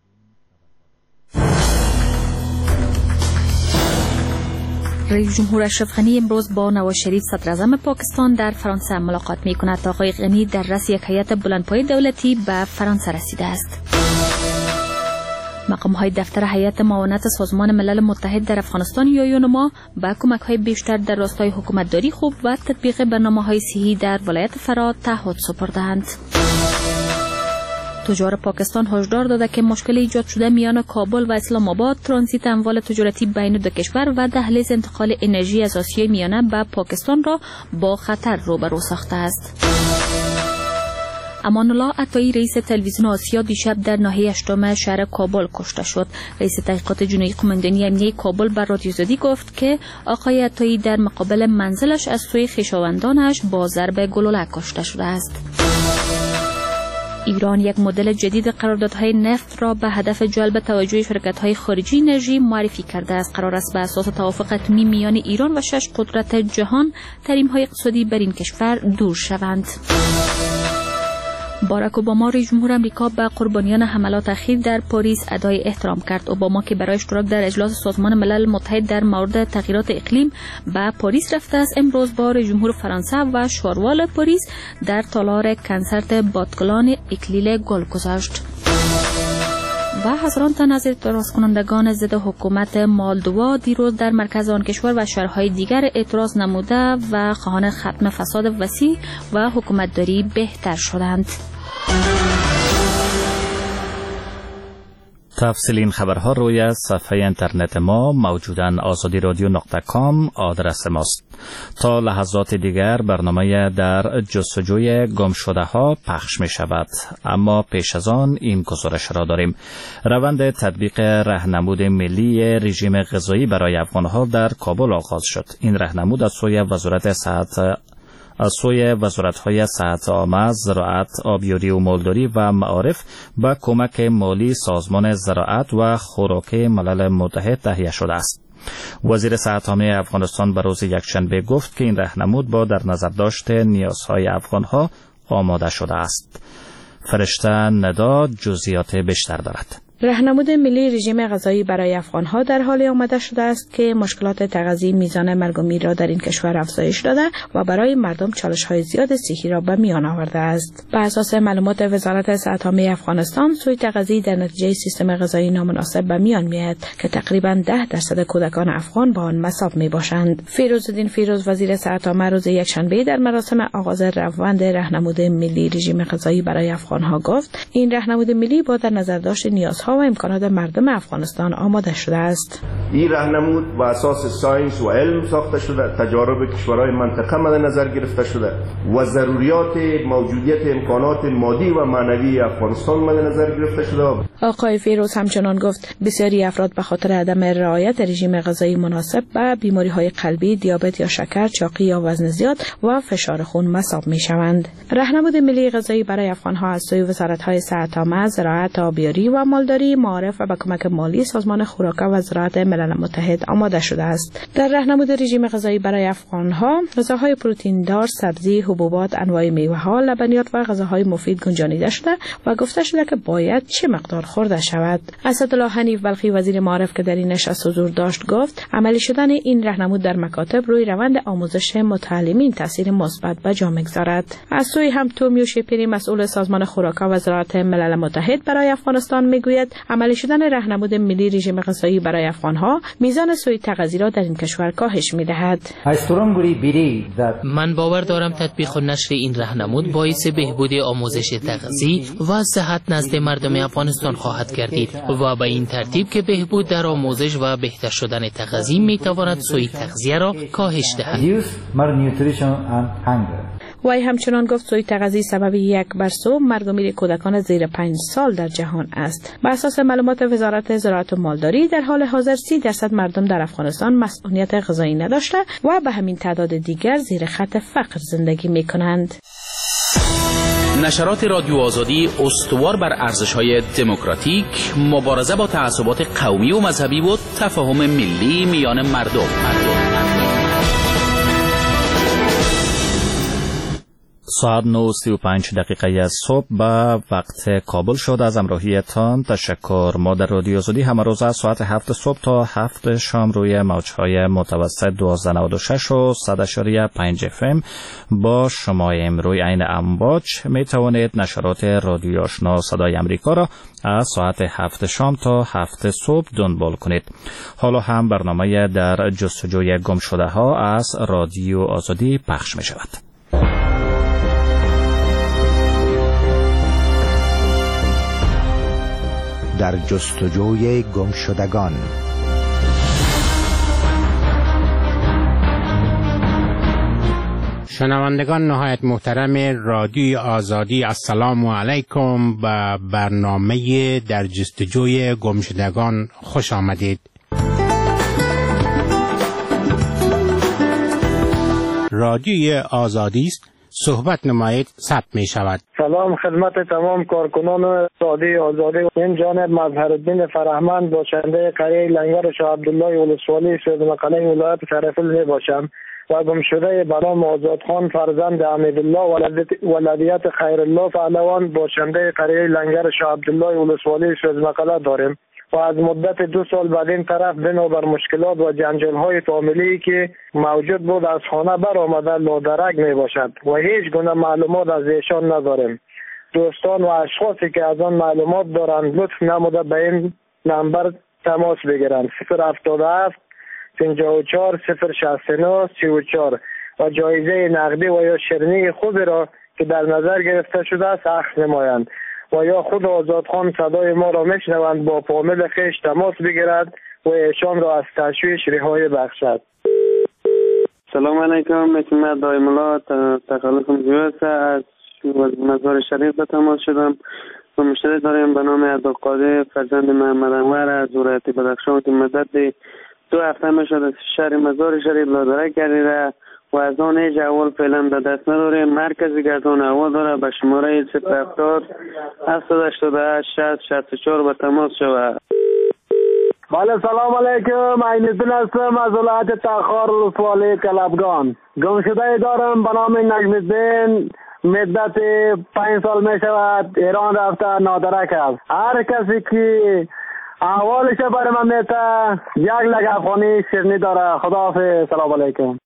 رئیس جمهور اشرف غنی امروز با نواز شریف صدر اعظم پاکستان در فرانسه ملاقات می کند. آقای غنی در رأس یک هیئت بلندپایه دولتی به فرانسه رسیده است. مقام‌های دفتر هیئت معاونت سازمان ملل متحد در افغانستان یا یونما با کمک‌های بیشتر در راستای حکومتداری خوب و تطبیق برنامه‌های صحی در ولایت فرات تعهد سپردند. تجار پاکستان هشدار داده که مشکل ایجاد شده میان کابل و اسلام آباد ترانزیت اموال تجارتی بین دو کشور و دهلیز انتقال انرژی از آسیای میانه به پاکستان را با خطر روبرو ساخته است. امان الله عطایی رئیس تلویزیون آسیا دیشب در ناحیه 8 شهر کابل کشته شد. رئیس تحقیقات جنایی قماندانی امنیه کابل بر رادیو آزادی گفت که آقای عطایی در مقابل منزلش از سوی خویشاوندانش با ضرب گلوله کشته شده است. ایران یک مدل جدید قراردادهای نفت را به هدف جلب توجه شرکت‌های خارجی انرژی معرفی کرده است. قرار است به اساس توافق اتمی میان ایران و 6 قدرت جهان تحریم‌های اقتصادی بر این کشور دور شوند. باراک اوباما رئیس جمهور آمریکا به قربانیان حملات اخیر در پاریس ادای احترام کرد. اوباما که برای اشتراک در اجلاس سازمان ملل متحد در مورد تغییرات اقلیم به پاریس رفته است، امروز با رئیس جمهور فرانسه و شاروال پاریس در تالار کنسرت باتکلان اکلیل گل گذاشت. و هزاران تن از اعتراض کنندگان ضد حکومت مالدوا دیروز در مرکز آن کشور و شهرهای دیگر اعتراض نموده و خواهان ختم فساد وسیع و حکومتداری بهتر شدند. تفصیل این خبرها روی صفحه اینترنت ما موجودن azadiradyo.com آدرس ماست. تا لحظات دیگر برنامه در جستجوی گم شده ها پخش می شود. اما پیش از آن این گزارش را داریم. روند تطبیق راهنمود ملی رژیم غذایی برای افغانها در کابل آغاز شد. این راهنمود از سوی وزارت‌های صحت عامه، زراعت، آبیاری و مالداری و معارف با کمک مالی سازمان زراعت و خوراکی ملل متحد تهیه شده است. وزیر صحت عامه افغانستان به روز یکشنبه گفت که این راهنمود با در نظر داشت نیازهای افغانها آماده شده است. فرشته ندا جزئیات بیشتر دارد. راهنمود ملی رژیم غذایی برای افغانها در حال آماده شده است که مشکلات تغذیه میزان مرگ و میر را در این کشور افزایش داده و برای مردم چالش‌های زیاد صحی را به میان آورده است. بر اساس معلومات وزارت صحت عامه افغانستان، سوء تغذیه در نتیجه سیستم غذایی نامناسب به میان میآید که تقریباً 10% کودکان افغان با آن مصاب میباشند. فیروزالدین فیروز وزیر صحت عامه روز یکشنبه در مراسم آغاز روند راهنمود ملی رژیم غذایی برای افغانها گفت این راهنمود ملی با در نظر داشت نیازها و امکانات مردم افغانستان آماده شده است. این راهنمود با اساس ساینس و علم ساخته شده، تجارب کشورهای منطقه مد نظر گرفته شده و ضروریات موجودیت امکانات مادی و معنوی افغانستان مد نظر گرفته شده. آقای فیروز همچنان گفت بسیاری افراد به خاطر عدم رعایت رژیم غذایی مناسب به بیماری‌های قلبی، دیابت یا شکر، چاقی یا وزن زیاد و فشار خون مصاب می‌شوند. راهنمود ملی غذایی برای افغان‌ها از سوی وزارت‌های صحت عامه، زراعت، آبیاری و مالداری مالداری، معارف و به کمک مالی سازمان خوراک و زراعت ملل متحد آماده شده است. در راهنمود رژیم غذایی برای افغانها، غذاهای پروتئین دار، سبزی، حبوبات، انواع میوه‌ها، لبنیات و غذاهای مفید گنجانیده شده و گفته شده که باید چه مقدار خورده شود. اسدالله حنیف بلخی وزیر معارف که در این نشست حضور داشت گفت عملی شدن این راهنمود در مکاتب روی روند آموزش متعلمین تاثیر مثبت به جا می‌گذارد. از سوی هم تومیو شپری مسئول سازمان خوراک و زراعت ملل متحد برای افغانستان میگوید عملی شدن راهنمود ملی رژیم غذایی برای افغانها میزان سوء تغذیه را در این کشور کاهش می‌دهد. من باور دارم تطبیق و نشر این راهنمود باعث بهبود آموزش تغذیه و صحت نزد مردم افغانستان خواهد گردید و به این ترتیب که بهبود در آموزش و بهتر شدن تغذیه میتواند سوء تغذیه را کاهش دهد. وی همچنان گفت سوء تغذیه سبب 1 بر 3 مرگ و میر کودکان زیر 5 سال در جهان است. بر اساس معلومات وزارت زراعت و مالداری در حال حاضر 30% مردم در افغانستان مسئولیت غذایی نداشته و به همین تعداد دیگر زیر خط فقر زندگی می‌کنند. نشرات رادیو آزادی استوار بر ارزش‌های دموکراتیک، مبارزه با تعصبات قومی و مذهبی و تفاهم ملی میان مردم. ساعت 9:35 از صبح به وقت کابل شد. از همراهیتان تشکر. ما در رادیو آزادی همه روز از ساعت 7 صبح تا 7 شام روی موج‌های متوسط 1296 و 100.5 FM با شمایم. روی عین امواج می توانید نشرات رادیو آشنا صدای امریکا را از ساعت 7 شام تا 7 صبح دنبال کنید. حالا هم برنامه در جستجوی گم شده ها از رادیو آزادی پخش می شود. در جستجوی گمشدگان. شنوندگان نهایت محترم رادیو آزادی، السلام علیکم. به برنامه در جستجوی گمشدگان خوش آمدید. رادیو آزادی است، صحبت نمایید ثبت می شود. سلام خدمت تمام کارکنان رادیو آزادی. این جانب مظهرالدین فرهمند باشنده قریه لنگر شاه عبدالله ولسوالی سیدمقاله ولایت سرپل می باشم و گمشده به نام آزادخان فرزند امیدالله ولدیت خیرالله پهلوان باشنده قریه لنگر شاه عبدالله ولسوالی سیدمقاله داریم و از مدت 2 سال بعد این طرف بنابر مشکلات و جنجال‌های فامیلی که موجود بود از خانه برآمده لادرک می باشد و هیچ گونه معلومات از ایشان نداریم. دوستان و اشخاصی که از آن معلومات دارند لطف نموده به این نمبر تماس بگیرند 077 54 069 34 و جایزه نقدی و یا شیرینی خود را که در نظر گرفته شده است اخذ نمایند و یا خود آزادخان صدای ما را میشنوند با فامیل خیش تماس بگیرد و ایشان را از تشویش رهایی بخشد. سلام علیکم. من دایم الله تخلصم جوسه از مزار شریف به تماس شدم و مشتری داریم به نام عبدالقادر فرزند محمد انور از ولایت بدخشان که مدت 2 هفته می شد از شهر مزار شریف لادرک گردیده و از آن هیچ احوال فعلا به دست نداره. مرکزی گردان احوال داره به شماره 070 788 60 64 به تماس شود. بله سلام علیکم. عین‌الدین هستم از ولایت تخار ولسوالی کلبگان. گمشده دارم به نام نجم‌الدین. مدت 5 سال می شود ایران رفته نادرک است. هر کسی که احوالش برای من میته 1 لگ افغانی شیرینی داره. خداحافظ. سلام علیکم.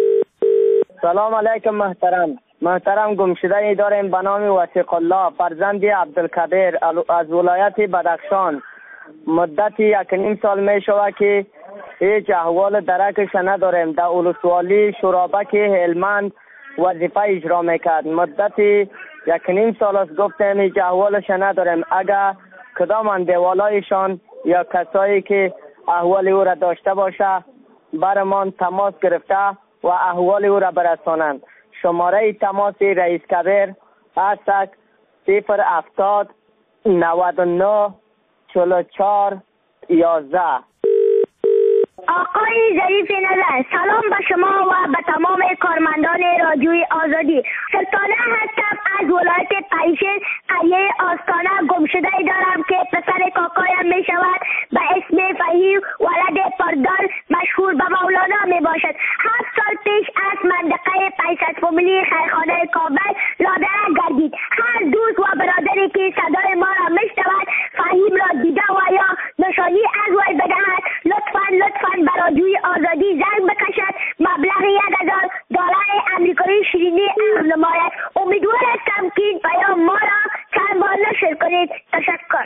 سلام علیکم محترم گمشده داریم به نام وثیق الله فرزند عبدالکبیر از ولایت بدخشان. مدت 1.5 سال می شود که هیچ احوال درکش نداریم. در ولسوالی شورابک هلمند وظیفه اجرا میکرد. مدت 1.5 سال است گفتیم هیچ احوالش نداریم. اگر کدام اندیوالایشان یا کسایی که احوال او را داشته باشه برمان تماس گرفته و احوال او را برسانند. شماره تماس رئیس کبیر است 070 99 44 11. آقای ظریف نظر، سلام به شما و به تمام کارمندان رادیوی آزادی. سلطانه هستم از ولایت پنجشیر، قریه آستانه گمشده دارم که پسر کاکایم می شود به اسم فهیم ولد پردار مشهور به مولانا می باشد. 7 سال پیش از منطقه 500 فامیلی خیرخانه کابل لادرک گردید. هر دوست و برادری که صدای ما را می شود فهیم را دیده و یا نشانی از وی بدهد لطفاً به رادیوی آزادی زنگ بکشد. مبلغ $1000 امریکایی شیرینی عرض نماید. امیدوار هستم که این پیام ما را چند بار نشر کنید. تشکر.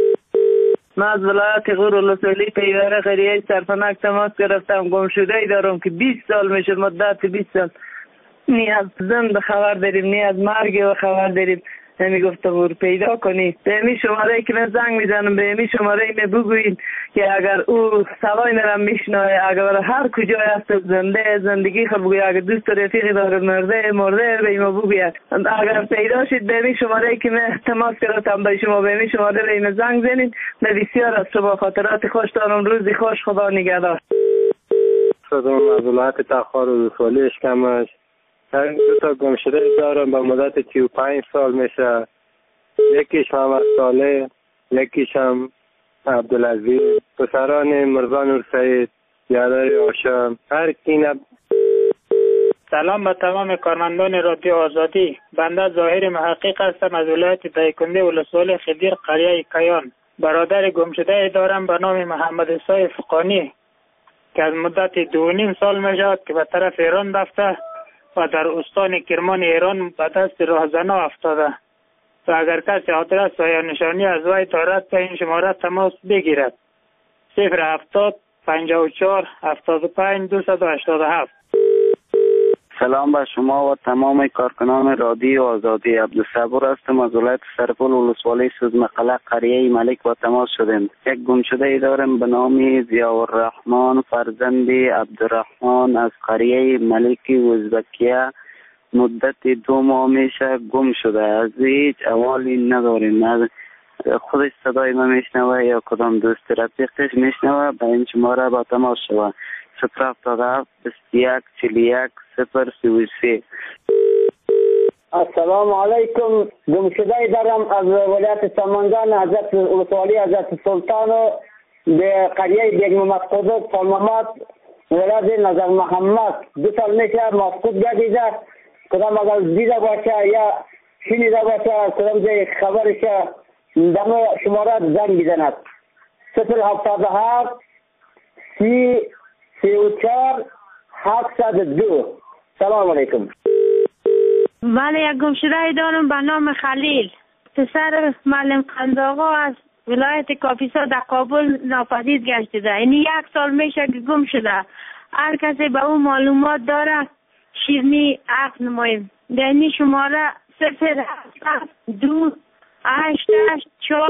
من از ولایت غور ولسوالی پیوره قریه سرفنک تماس گرفتم. گمشده‌ای دارم که 20 سال میشه، مدت 20 سال نی از زنده خبر داریم نی از مرگ و خبر داریم. نمی گفتم پیدا کنید. به امی شماره که من زنگ میزنم، به امی شماره می بگویید که اگر او سوای نرم میشنوه، اگر هر کجا هست زندگی خود بگوید، اگر دوست رفیقی داره مرده به ایما بگوید. اگر پیدا شد به امی شماره که من تماس گرفتم به شما، به امی شماره به ایما زنگ زنید. بسیار از شما خاطرات خوش دارم. روزی خوش، خدا نگهدار. صدام از ولایت تخار ولسوالی اشکمش. من 2 تا گمشده دارم به مدت 35 سال میشه. یکیش محمد صالح، یکیش هم عبدالعزیز. پسران مرزا نور سعید، یادای آشم. هر کی سلام به تمام کارمندان رادیو آزادی. بنده ظاهر محقق هستم از ولایت دایکنده ولسوالی خدیر قریه کیان. برادر گمشده دارم به نام محمد عیسی فقانی که از مدت 2.5 سال میشود که به طرف ایران رفته و در استان کرمان ایران به دست راهزنا افتاده و اگر کسی آدرس و یا نشانی از وی دارد به این شماره تماس بگیرد. 070 54 75 287. سلام به شما و تمام کارکنان رادیو آزادی. عبدالصبور هستم از ولایت سرپل ولسوالی سوزمقله قریه ملک با تماس شدیم. یک گمشده ای دارم به نام ضیاءالرحمن فرزند عبدالرحمن از قریه ملک ازبکیه. مدت 2 ماه میشه گم شده. از هیچ احوالی نداریم. از خودش صدای ما میشنوه یا کدام دوست رفیقش میشنوه به این شماره با تماس شوه. 077 21 41 033. السلام علیکم. گمشده دارم از ولایت سمنگان، حضرت ولسوالی حضرت سلطان و به قریه بیگ محمد قدرت فالمامات ولایت نظر محمد. 2 سال میشه مفقود گردیده. کدام اگر دیده باشه یا شنیده باشه کدام جای خبرشه دم شماره زنگ بزند. 077 34 702. سلام علیکم. بله، یک گمشده دارم به نام خلیل، پسر معلم قنداغا از ولایت کاپیسا در کابل ناپدید گشته. یعنی 1 سال میشه که گم شده. هر کسی به اون معلومات داره شیرنی عقد نماییم. یعنی شماره 072 884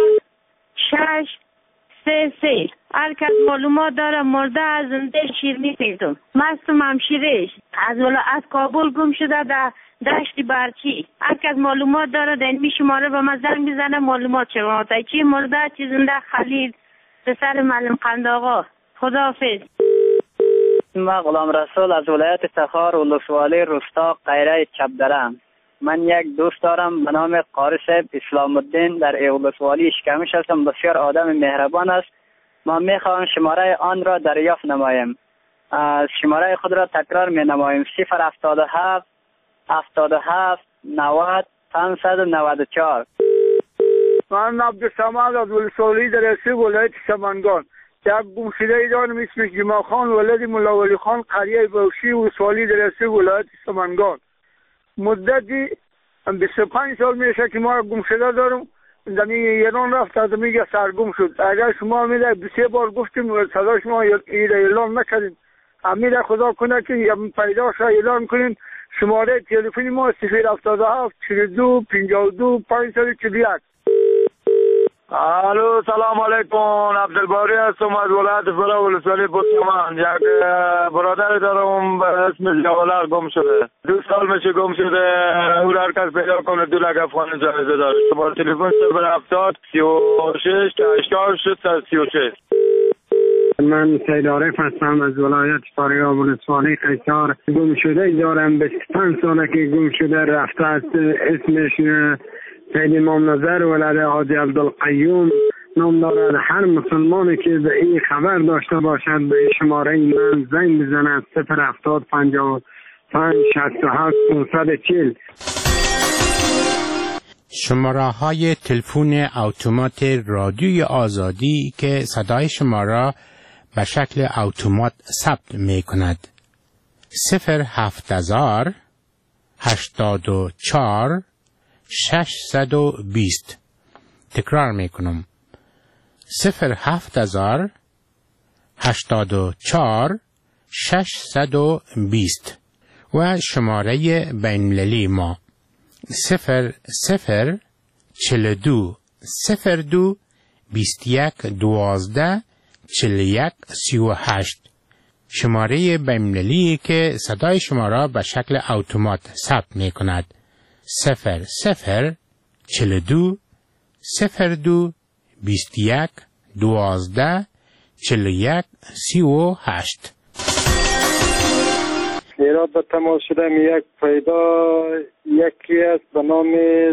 633. هر کس معلومات داره مرده از زنده شیرنی پیدم. مستم همشیرش از کابل گم شده در دشت برچی. هر کس معلومات داره در این شماره به من زنگ بزنه معلومات شما تا چی مرده چی زنده. خلیل پسر معلم قنداغا. خداحافظ. من غلام رسول از ولایت تخار ولسوالی روستا قیره چپدرم. من یک دوست دارم به نام قاری صاحب اسلام الدین در ولسوالی اشکمش هستم. بسیار آدم مهربان است. ما میخواهم شماره آن را دریافت نماییم. شماره خود را تکرار می نماییم. 077 77 90 594. من عبدالصمد از ولسوالی در اسی ولایت سمنگان. یک گمشده دارم اسمش جمع خان ولد مولا ولی خان قریه بوشی ولسوالی در اسی ولایت سمنگان. مدتی 25 سال میشه که ما گمشده دارم. در ایران رفت از میگه سرگم شد. اگر شما میده 2-3 بار گفتیم صدا شما اعلان نکردیم. امید خدا کنه که پیدا شه اعلان کنین. شماره تلفنی ما 077 42 52 541. الو سلام علیکم. عبدالباری هستم از ولایت فلا ولسوالی بوتمان. یک برادر دارم به اسم جوالر گم شده. 2 سال میشه گم شده. او را هر کس پیدا کنه 2 لک افغان جایزه داره. شماره تلفن 070 36 84 636. من سید عارف هستم از ولایت فاریاب ولسوالی قیصر. گم شده دارم، 25 ساله که گم شده رفته است. اسمش سید امام نظر ولد حاجی عبدالقیوم نام دارد. هر مسلمانی که به این خبر داشته باشد به شماره من زنگ بزند 070 55 67 540. شماره های تلفن اتومات رادیوی آزادی که صدای شما را به شکل اتومات ثبت می کند 07000 84 620. تکرار می کنم 07000 84 620 و شماره بین‌المللی ما 0042 02 21 12 41 38. شماره بین‌المللی که صدای شما را به شکل اتومات ثبت می کند 0042 02 21 12 41 38. ایراد به تماس شدم یک پیدا یکی است به نام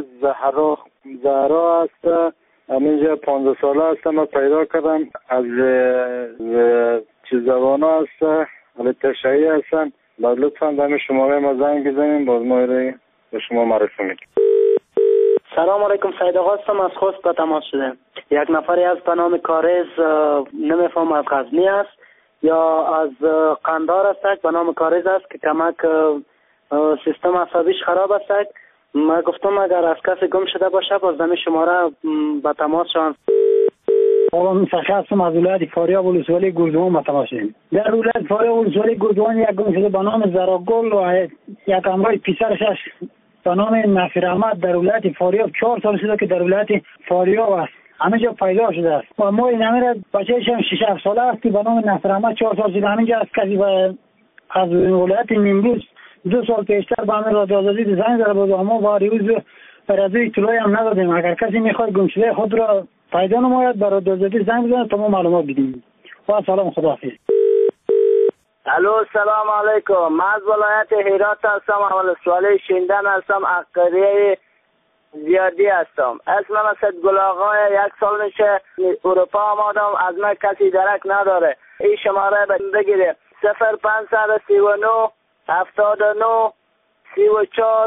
زهرا است. همینجا 15 ساله است. من پیدا کردم از زبانه است. ولی تشهی هستن. باید لطفا به شماره ما زنگ بزنیم باز ما به شما معرفی میکنیم. سلام علیکم سید آقا هستم از خوست به تماس شدم. یک نفری از به نام کارز نمیفهم از غزنی است یا از قندار است به نام کارز است که کمک سیستم عصبیش خراب است. من گفتم اگر از کسی گم شده باشه باز دمی شماره به تماس شوند. من هستم از ولایت فاریاب ولسوالی گردوان به تماس شدم. در ولایت فاریاب ولسوالی گردوان یک گم شده به نام زراگل و یک همراه پسرش به نام نصیر احمد در ولایت فاریاب 4 سال شده که در ولایت فاریاب است. همینجا پیدا شده است و ما این همه بچه‌ش هم 6 7 ساله است که به نام نصیر احمد 4 سال شده. همینجا از کسی از ولایت نیمروز 2 سال پیشتر به همین رادیو آزادی زنگ زده بود و ما با ریوز رادیو اطلاعی هم ندادیم. اگر کسی میخواد گم شده خود را پیدا نماید برای رادیو آزادی زنگ بزنه تا ما معلومات بدیم. و سلام خداحافظ. الو سلام علیکم. من از ولایت هرات هستم. ولسوالی شیندن هستم. عقریه زیادی هستم. اسم من اسدگل آقا. 1 سال میشه اروپا آمدم. از من کسی درک نداره. این شماره بگیره 0539 79 34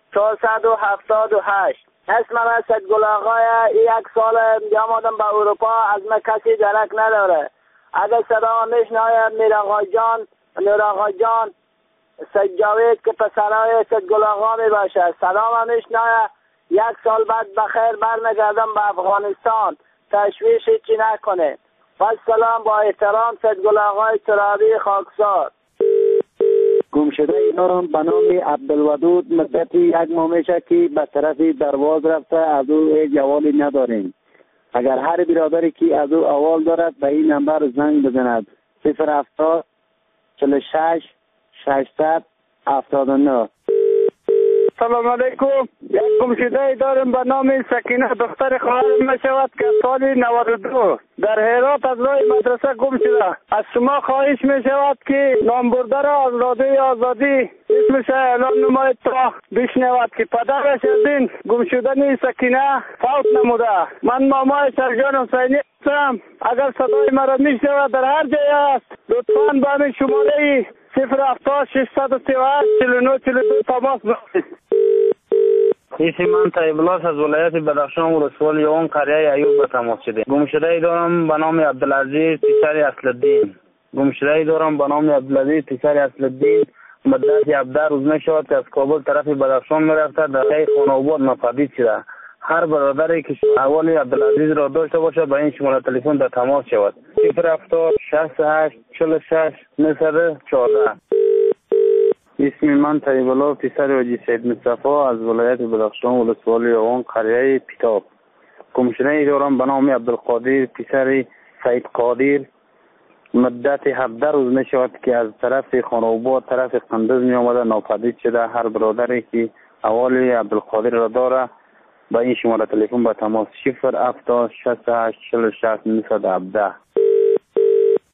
478. اسم من اسدگل آقا. 1 سال آمدم به اروپا. از من کسی درک نداره. اگر صدا میشنوه میر آقا جان نور آقا جان سجاوید که پسرای اسدگل آقا می باشه. سلام میشنوه. 1 سال بعد بخیر برمیگردم به افغانستان. تشویش چی نکنه. پس سلام با احترام اسدگل آقای ترابی خاکسار. گم شده اینا به نام عبدالودود مدتی 1 ماه میشه که به طرف درواز رفته. از او هیچ جوالی نداریم. اگر هر برادری که از او احوال دارد به این نمبر زنگ بزند 070 46 679. سلام علیکم. یک گمشده دارم به نام سکینه دختر خواهرم میشود که سال 92 در هرات از راه مدرسه گم شده. از شما خواهش میشود که نام برده را از رادیوی آزادی اسمش اعلان نمایید تا بشنود که پدرش از این گم شدن سکینه فوت نموده. من مامای سرجان حسینی هستم. اگر صدای مرا میشنود در هر جای است لطفاً به همین شماره 070 638 49 42 تماس بگیرید. اسم من طیب الله از ولایت بدخشان ولسوالی اون قریه ایوب به تماس شده. گمشده دارم به نام عبدالعزیز پسر اصلالدین. گمشده دارم به نام عبدالعزیز پسر اصلالدین. مدت 17 روز میشود که از کابل طرف بدخشان میرفته در خانواباد ناپدید شده. هر برادری که احوال عبدالعزیز را داشته باشه به این شماره تلفن در تماس شود. 070 68 46 914. اسم من طیب الله پسر حاجی سید مصطفی از ولایت بدخشان ولسوالی اون قریه پیتاب. گمشده دارم به نام عبدالقادر پسر سید قادر. مدت 17 روز می شود که از طرف خانواباد طرف قندز می آمده ناپدید شده. هر برادری که احوال عبدالقادر را داره با این شماره تلفن با تماس 070 68 46 917.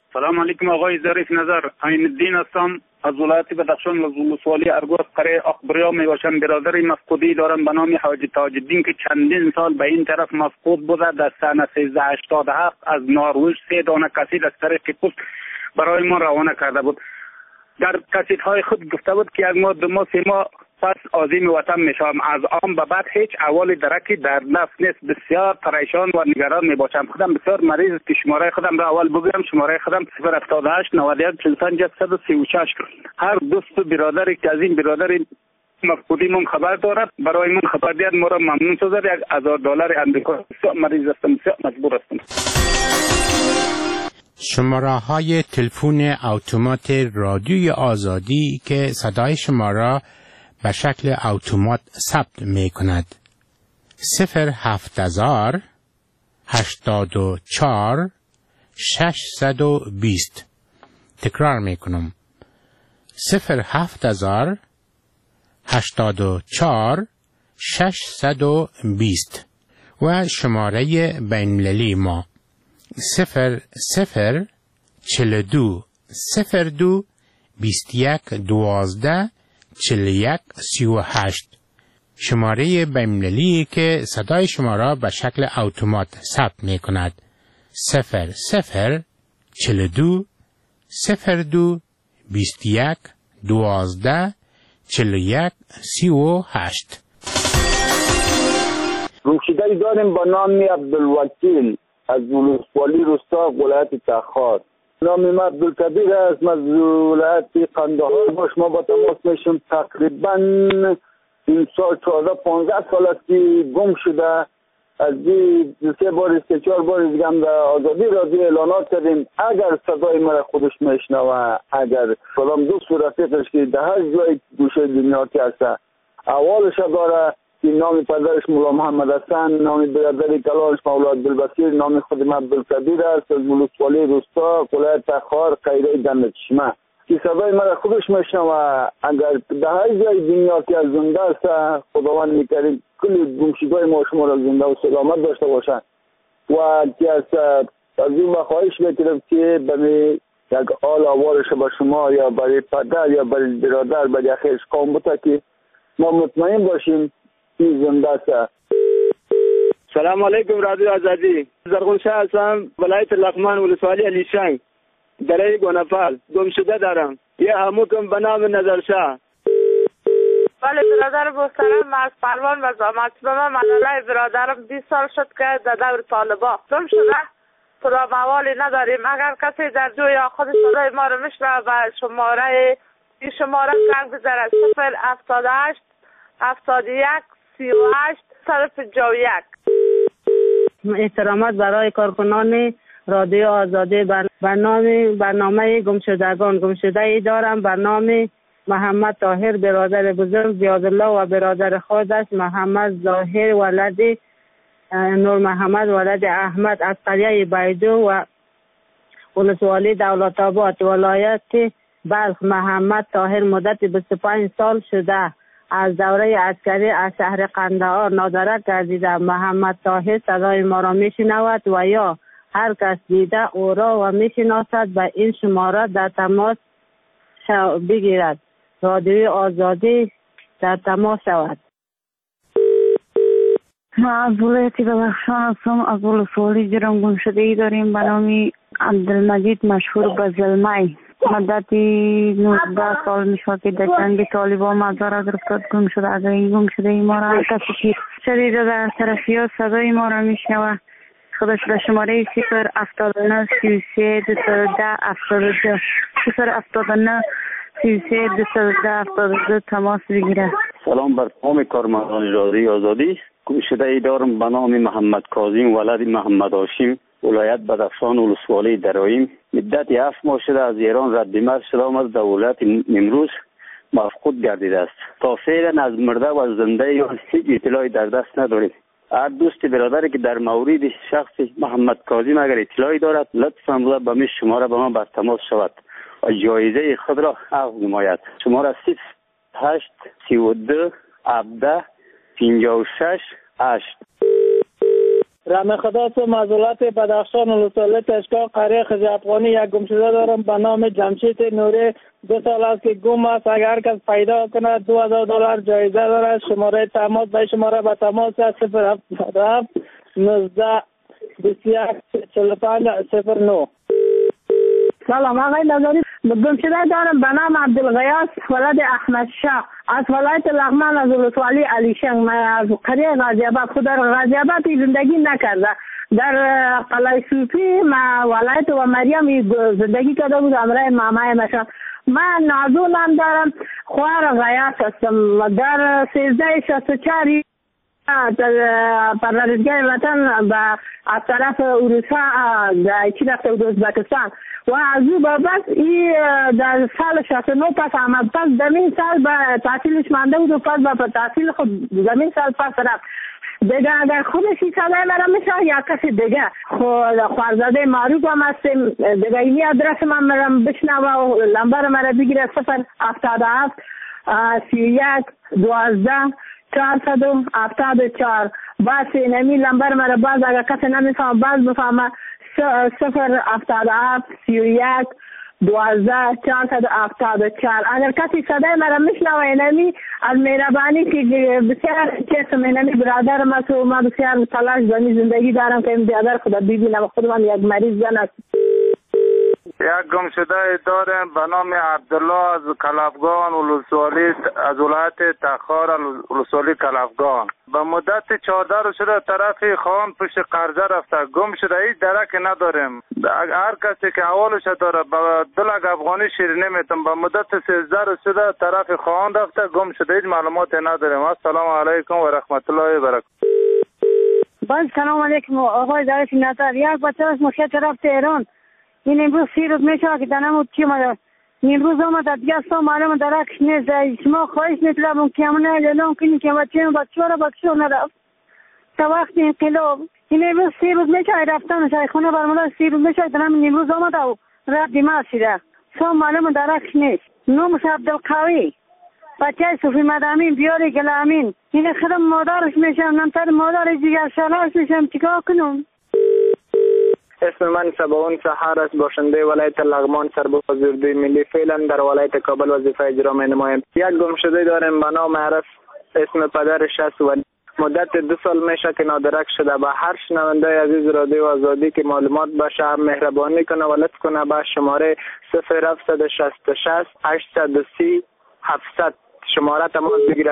سلام علیکم آقای ظریف نظر. عین الدین هستم از ولایت بدخشان از ولسوالی ارگوز قره اخبریا می باشم. برادری مفقودی دارم به نام حاجی تاج الدین که چندین سال به این طرف مفقود بوده. در سنه 1387 از نروژ 3 دانه کاسید از طریق پست برای ما روانه کرده بود. در کاسیدهای خود گفته بود که یک ماه 2 ماه 3 ماه پس عازم وطن میشم. از آن به بعد هیچ احوال درکی در نفس نیست. بسیار پریشان و نگران می باشم. خودم بسیار مریض است که شماره خودم را اول بگویم. شماره خودم 078 91 45 136. هر دوست و برادری که از این برادری مفقودی من خبر دارد برای من خبر دهد ما را ممنون سازد. $1000 امریکا. بسیار مریض هستم، بسیار مجبور هستم. شماره های تلفن اتومات رادیوی آزادی که صدای شما را به شکل اتومات ثبت می کند 07000 84 620. تکرار می کنم 07000 84 620 و شماره بین‌المللی ما 0042 02 21 12 41 38. شماره بین‌المللی که صدای شما را به شکل اتومات ثبت می کند 0042 02 21 12 41 38. گمشده‌ای داریم با نام عبدالوکیل از ولسوالی رستاق ولایت تخار. نام من عبدالکبیر است. از ولایت قندهار باش ما با تماس میشم. تقریبا این سال 14-15 سال است که گم شده. از 3 بار 4 بار دیگه هم در آزادی رادیو اعلانات کردیم. اگر صدای مرا خودش میشنوه، اگر کدام دوست و رفیقش که در هر جای گوشه دنیا که هست اولش داره که نام پدرش مولا محمد حسن، نام برادری کلانش مولا عبدالبصیر، نام خود من عبدالکبیر است از ولسوالی رستاق ولایت تخار قیره دندچشمه که صدای مرا خودش میشنوه. اگر در هر جای دنیا که زنده است خداوند میکرد کل گمشده‌های ما شما را زنده و سلامت داشته باشند و که از این خواهش میکنم که برای یک آل آوارش به شما یا برای پدر یا برای برادر برای خیش قوم بوده که ما مطمئن باشیم این زنده است. سلام علیکم رادیو آزادی. زرغونشاه هستم ولایت لقمان ولسوالی علیشنگ دره گونفل. گمشده دارم یه عموکم به نام نظرشاه. بله برادر محترم از پروان و زامتنامه مناله برادرم 20 سال شد که در دور طالبا گم شده. خدا موالی نداریم. اگر کسی در جوی یا خود صدای ما رو میشنوه و شماره این شماره کنگ بذاره 078 71 38 151. احترامات برای کارکنان رادیو آزادی. برنامه گمشدگان. گمشده‌ای دارم برنامه محمد طاهر برادر بزرگ زیادالله و برادر خودش محمد ظاهر ولد نور محمد ولد احمد از قریه بیدو و ولسوالی دولت آباد ولایت بلخ. محمد طاهر مدت 25 سال شده از دوره عسکری از شهر قندهار نادرک گردیده. محمد طاهر صدای ما را میشنود و یا هر کس دیده او را و میشناسد به این شماره در تماس بگیرد. رادیوی آزادی در تماس شود. ما از ولایت بدخشان هستم. از ولسوالی جرم گمشده‌ای داریم به نام عبدالمجید مشهور به زلمی. مدت 19 سال میشود که در جنگ طالبان مزار گرفتاد گم شده. از این گمشده‌ای ما را کسی که شدید در طرفیات صدای ما را میشنوه خودش به شماره 079 33 210 72 079 33 210 72 تماس بگیره. سلام بر تمام کارمندان رادیو آزادی. گمشده‌ای دارم به نام محمد کاظم ولد محمد هاشم ولایت بدخشان ولسوالی درایم. مدت 7 ماه شده از ایران رد مرز شدم. از دولت امروز مفقود گردیده است. تا فعلا از مرده و زنده هیچ اطلاعی در دست نداریم. هر دوست برادری که در مورد شخص محمد کاظم اگر اطلاعی دارد لطفاً به شماره به من بر تماس شود و جایزه خود را عفو نماید. شماره 08 32 17 56 8. رمخدا سم از ولایت بدخشان ولسوالی تشکا قریه خج افغانی یک گمشده دارم به نام جمشید نوری. 2 سال است که گم است. اگر کس پیدا کنه $2000 جایزه دارد. شماره تماس به شماره به تماس 077 19 21 45 09. سلام آقای نظری، گمشده دارم به نام عبدالغیاث ولد احمد شاه از ولایت لغمان از ولسوالی علیشنگ. من از قریه غازی آباد، خود در غازی آباد زندگی نکرده، در قلعه صوفی ولایت و مریم زندگی کرده بود همراه مامای مشان. من نازونم دارم، خوار غیاث هستم. در 1364 پروردگار وطن از طرف اروسا چی رفته بود ازبکستان و از او بعد ای در سال 69 پس آمد. پس زمین سال به تحصیلش مانده بود و پس به تحصیل خود زمین سال پس رفت دیگه. اگر خودش این صدای مرا میشه یا کسی دیگه خوارزاده معروف هم هستیم دیگه. اینی ادرس من مرا بشنوه و لمبر مرا بگیره 077 31 12 474. باز اینمی لمبر مرا باز اگر کسی نمیفهم باز بفهمه 077 31 12 474. اگر کسی صدای مرا میشنوه اینمی از مهربانی که بسیار چیستم اینمی برادرم است و من بسیار تلاش دانی زندگی دارم که این برادر خدا ببینم. خود من یک مریض زن است. یک گمشده دارم به نام عبدالله از کلافگان ولسوالی از ولایت تخار ولسوالی کلافگان. به مدت 14 روز شده طرف خان پشت قرضه رفته گم شده. هیچ درک نداریم. هر کسی که حوالش داره به 2 لک افغانی شیرینی میتونم. به مدت 13 روز شده طرف خان رفته گم شده. هیچ معلومات نداریم. السلام علیکم و رحمت الله و برکاته. باز سلام علیکم آقای دارش نظر. یک بچه از مخیط طرف تهران این امروز 3 روز میشه که دنمو چی مده امروز آمده دیگه اصلا معلوم درکش نیست. شما خواهش میطلبم که همونه اعلام کنی که بچه را بکشو نرفت تا وقت انقلاب. این امروز 3 روز میشه رفتن شایخونه برمالا 3 روز میشه دنم امروز آمده و رفت دیمار شده. اصلا معلوم درکش نیست. نومش عبدالقوی بچه صوفی مدامین بیاری گلامین. این خودم مادرش میشم نمتر مادر دیگر شلاش میشم چیکار کنم؟ اسم من سباون سحر است، باشنده ولایت لغمان، سرباز اردوی ملی. فعلا در ولایت کابل وظیفه اجرا می‌نمایم. یک گمشده داریم به نام عرف، اسم پدرش است و مدت 2 سال میشه که نادرک شده. به هر شنونده عزیز رادیو آزادی که معلومات باشه مهربانی کنه و لطف کنه به شماره 0766 830 700 شماره تماس بگیره.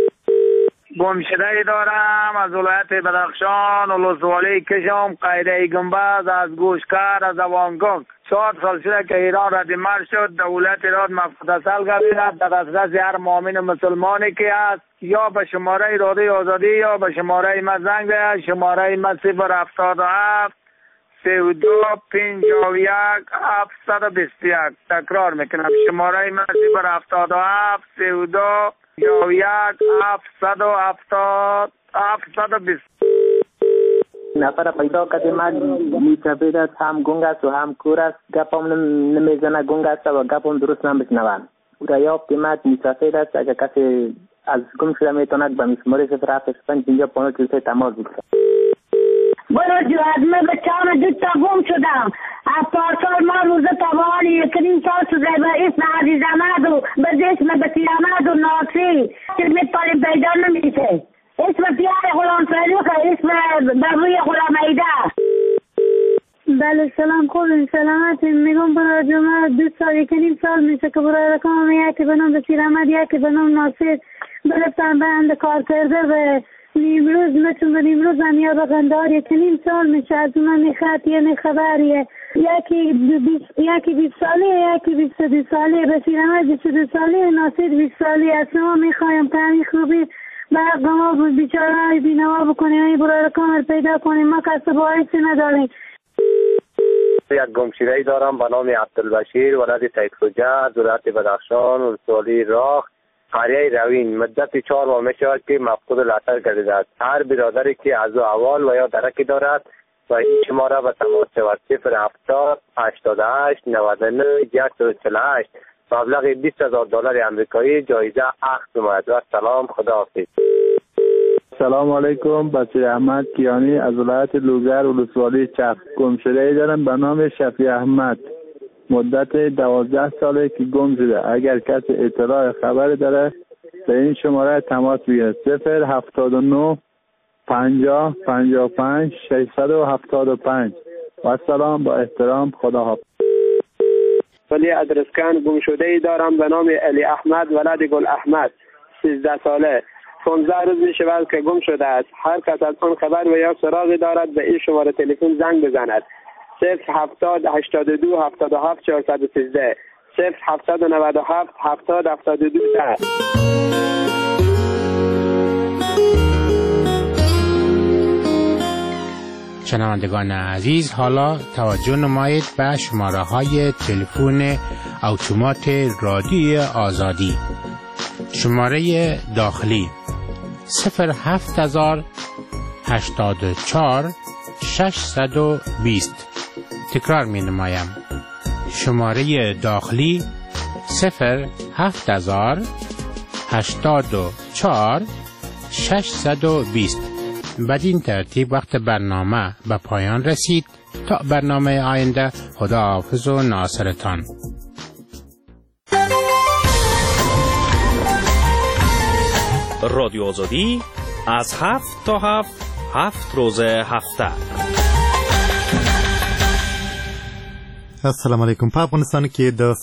گمشده دارم از ولایت بدخشان ولسوالی کشم قیده گنبز از گوشکار از اوانگونگ. 4 سال شده که ایران را دیمار شد. دولت ایران مفتصل گردید در دسترس هر مؤمن مسلمانی که است یا به شماره رادیو آزادی یا به شماره ما زنگ ده. شماره ما 077 32 51 721. تکرار میکنم شماره ما 077 32 یک 720. نفر پیدا کردیم من میتبید است هم گنگ است و هم کور است. گپم نمیزنه گنگ است و گپم درست نمیشنوند. او را یافتیم من میتبید است. اگر کسی از گم شده میتوند به میشماره 075 اینجا 543 تماس بگیرد. برو جواد من به چهار دو تا گم شدم. از پارسال ما روز تبالی یکرین سال شده به اسم عزیز احمد و به اسم بسیر احمد و ناصری که میتونیم پیدا نمیشه. اسم پیار غلام فروخ، اسم بروی غلام ایده. بله سلام خوبیم سلامتی. میگم برای جمعه 2 سال یکرین سال میشه که برای رقم یکی به نام بسیر احمد یکی به نام ناصر برفتن بند کار کرده به نیمروز مثل نیمروز هم یا بغندار یکنیم سال میشه. از اون میخواد یه خبریه یکی 20 ساله یکی 22 ساله بسیر احمد 22 ساله ناصر 20 ساله. از ما میخوایم پنی خوبی برق ما بیچاره های بینوا بکنیم این برای کامل پیدا کنیم. ما کسب باعثی نداریم. یک گمشده‌ای دارم به نام عبدالبشیر ولد سید خوجه از ولایت بدخشان ولسوالی راخ قریه روین. مدت 4 ماه میشود که مفقود الاثر گردیده است. هر برادری که از احوال و یا درکی دارد و این شماره به تماس شود 070 88 99 148 مبلغ $20,000 آمریکایی جایزه اخذ اومد. و سلام خداحافظ. سلام علیکم. بشیر احمد کیانی از ولایت لوگر ولسوالی چرخ. گم شده ای دارم به نام شفیع احمد. مدت 12 ساله که گم شده. اگر کسی اطلاع خبر داره به این شماره تماس بگیره. 079 50 55 675. و سلام با احترام. خدا حافظ. ولی ادرسکن گم شده ای دارم به نام علی احمد ولد گل احمد 13 ساله. 15 روز می شود که گم شده است. هر کس از آن خبر و یا سراغی دارد به این شماره تلفن زنگ بزند. 070 82 77 413 0797 70 72 10. شنوندگان عزیز، حالا توجه نمایید به شماره های تلفن اتومات رادیوی آزادی. شماره داخلی 07000 84 620. تکرار می نمایم. شماره داخلی 07000 84 620. بدین ترتیب وقت برنامه به پایان رسید. تا برنامه آینده، خداحافظ و ناصرتان. رادیو آزادی از 7 تا 7 روز هفته. السلام علیکم. په افغانستان کې د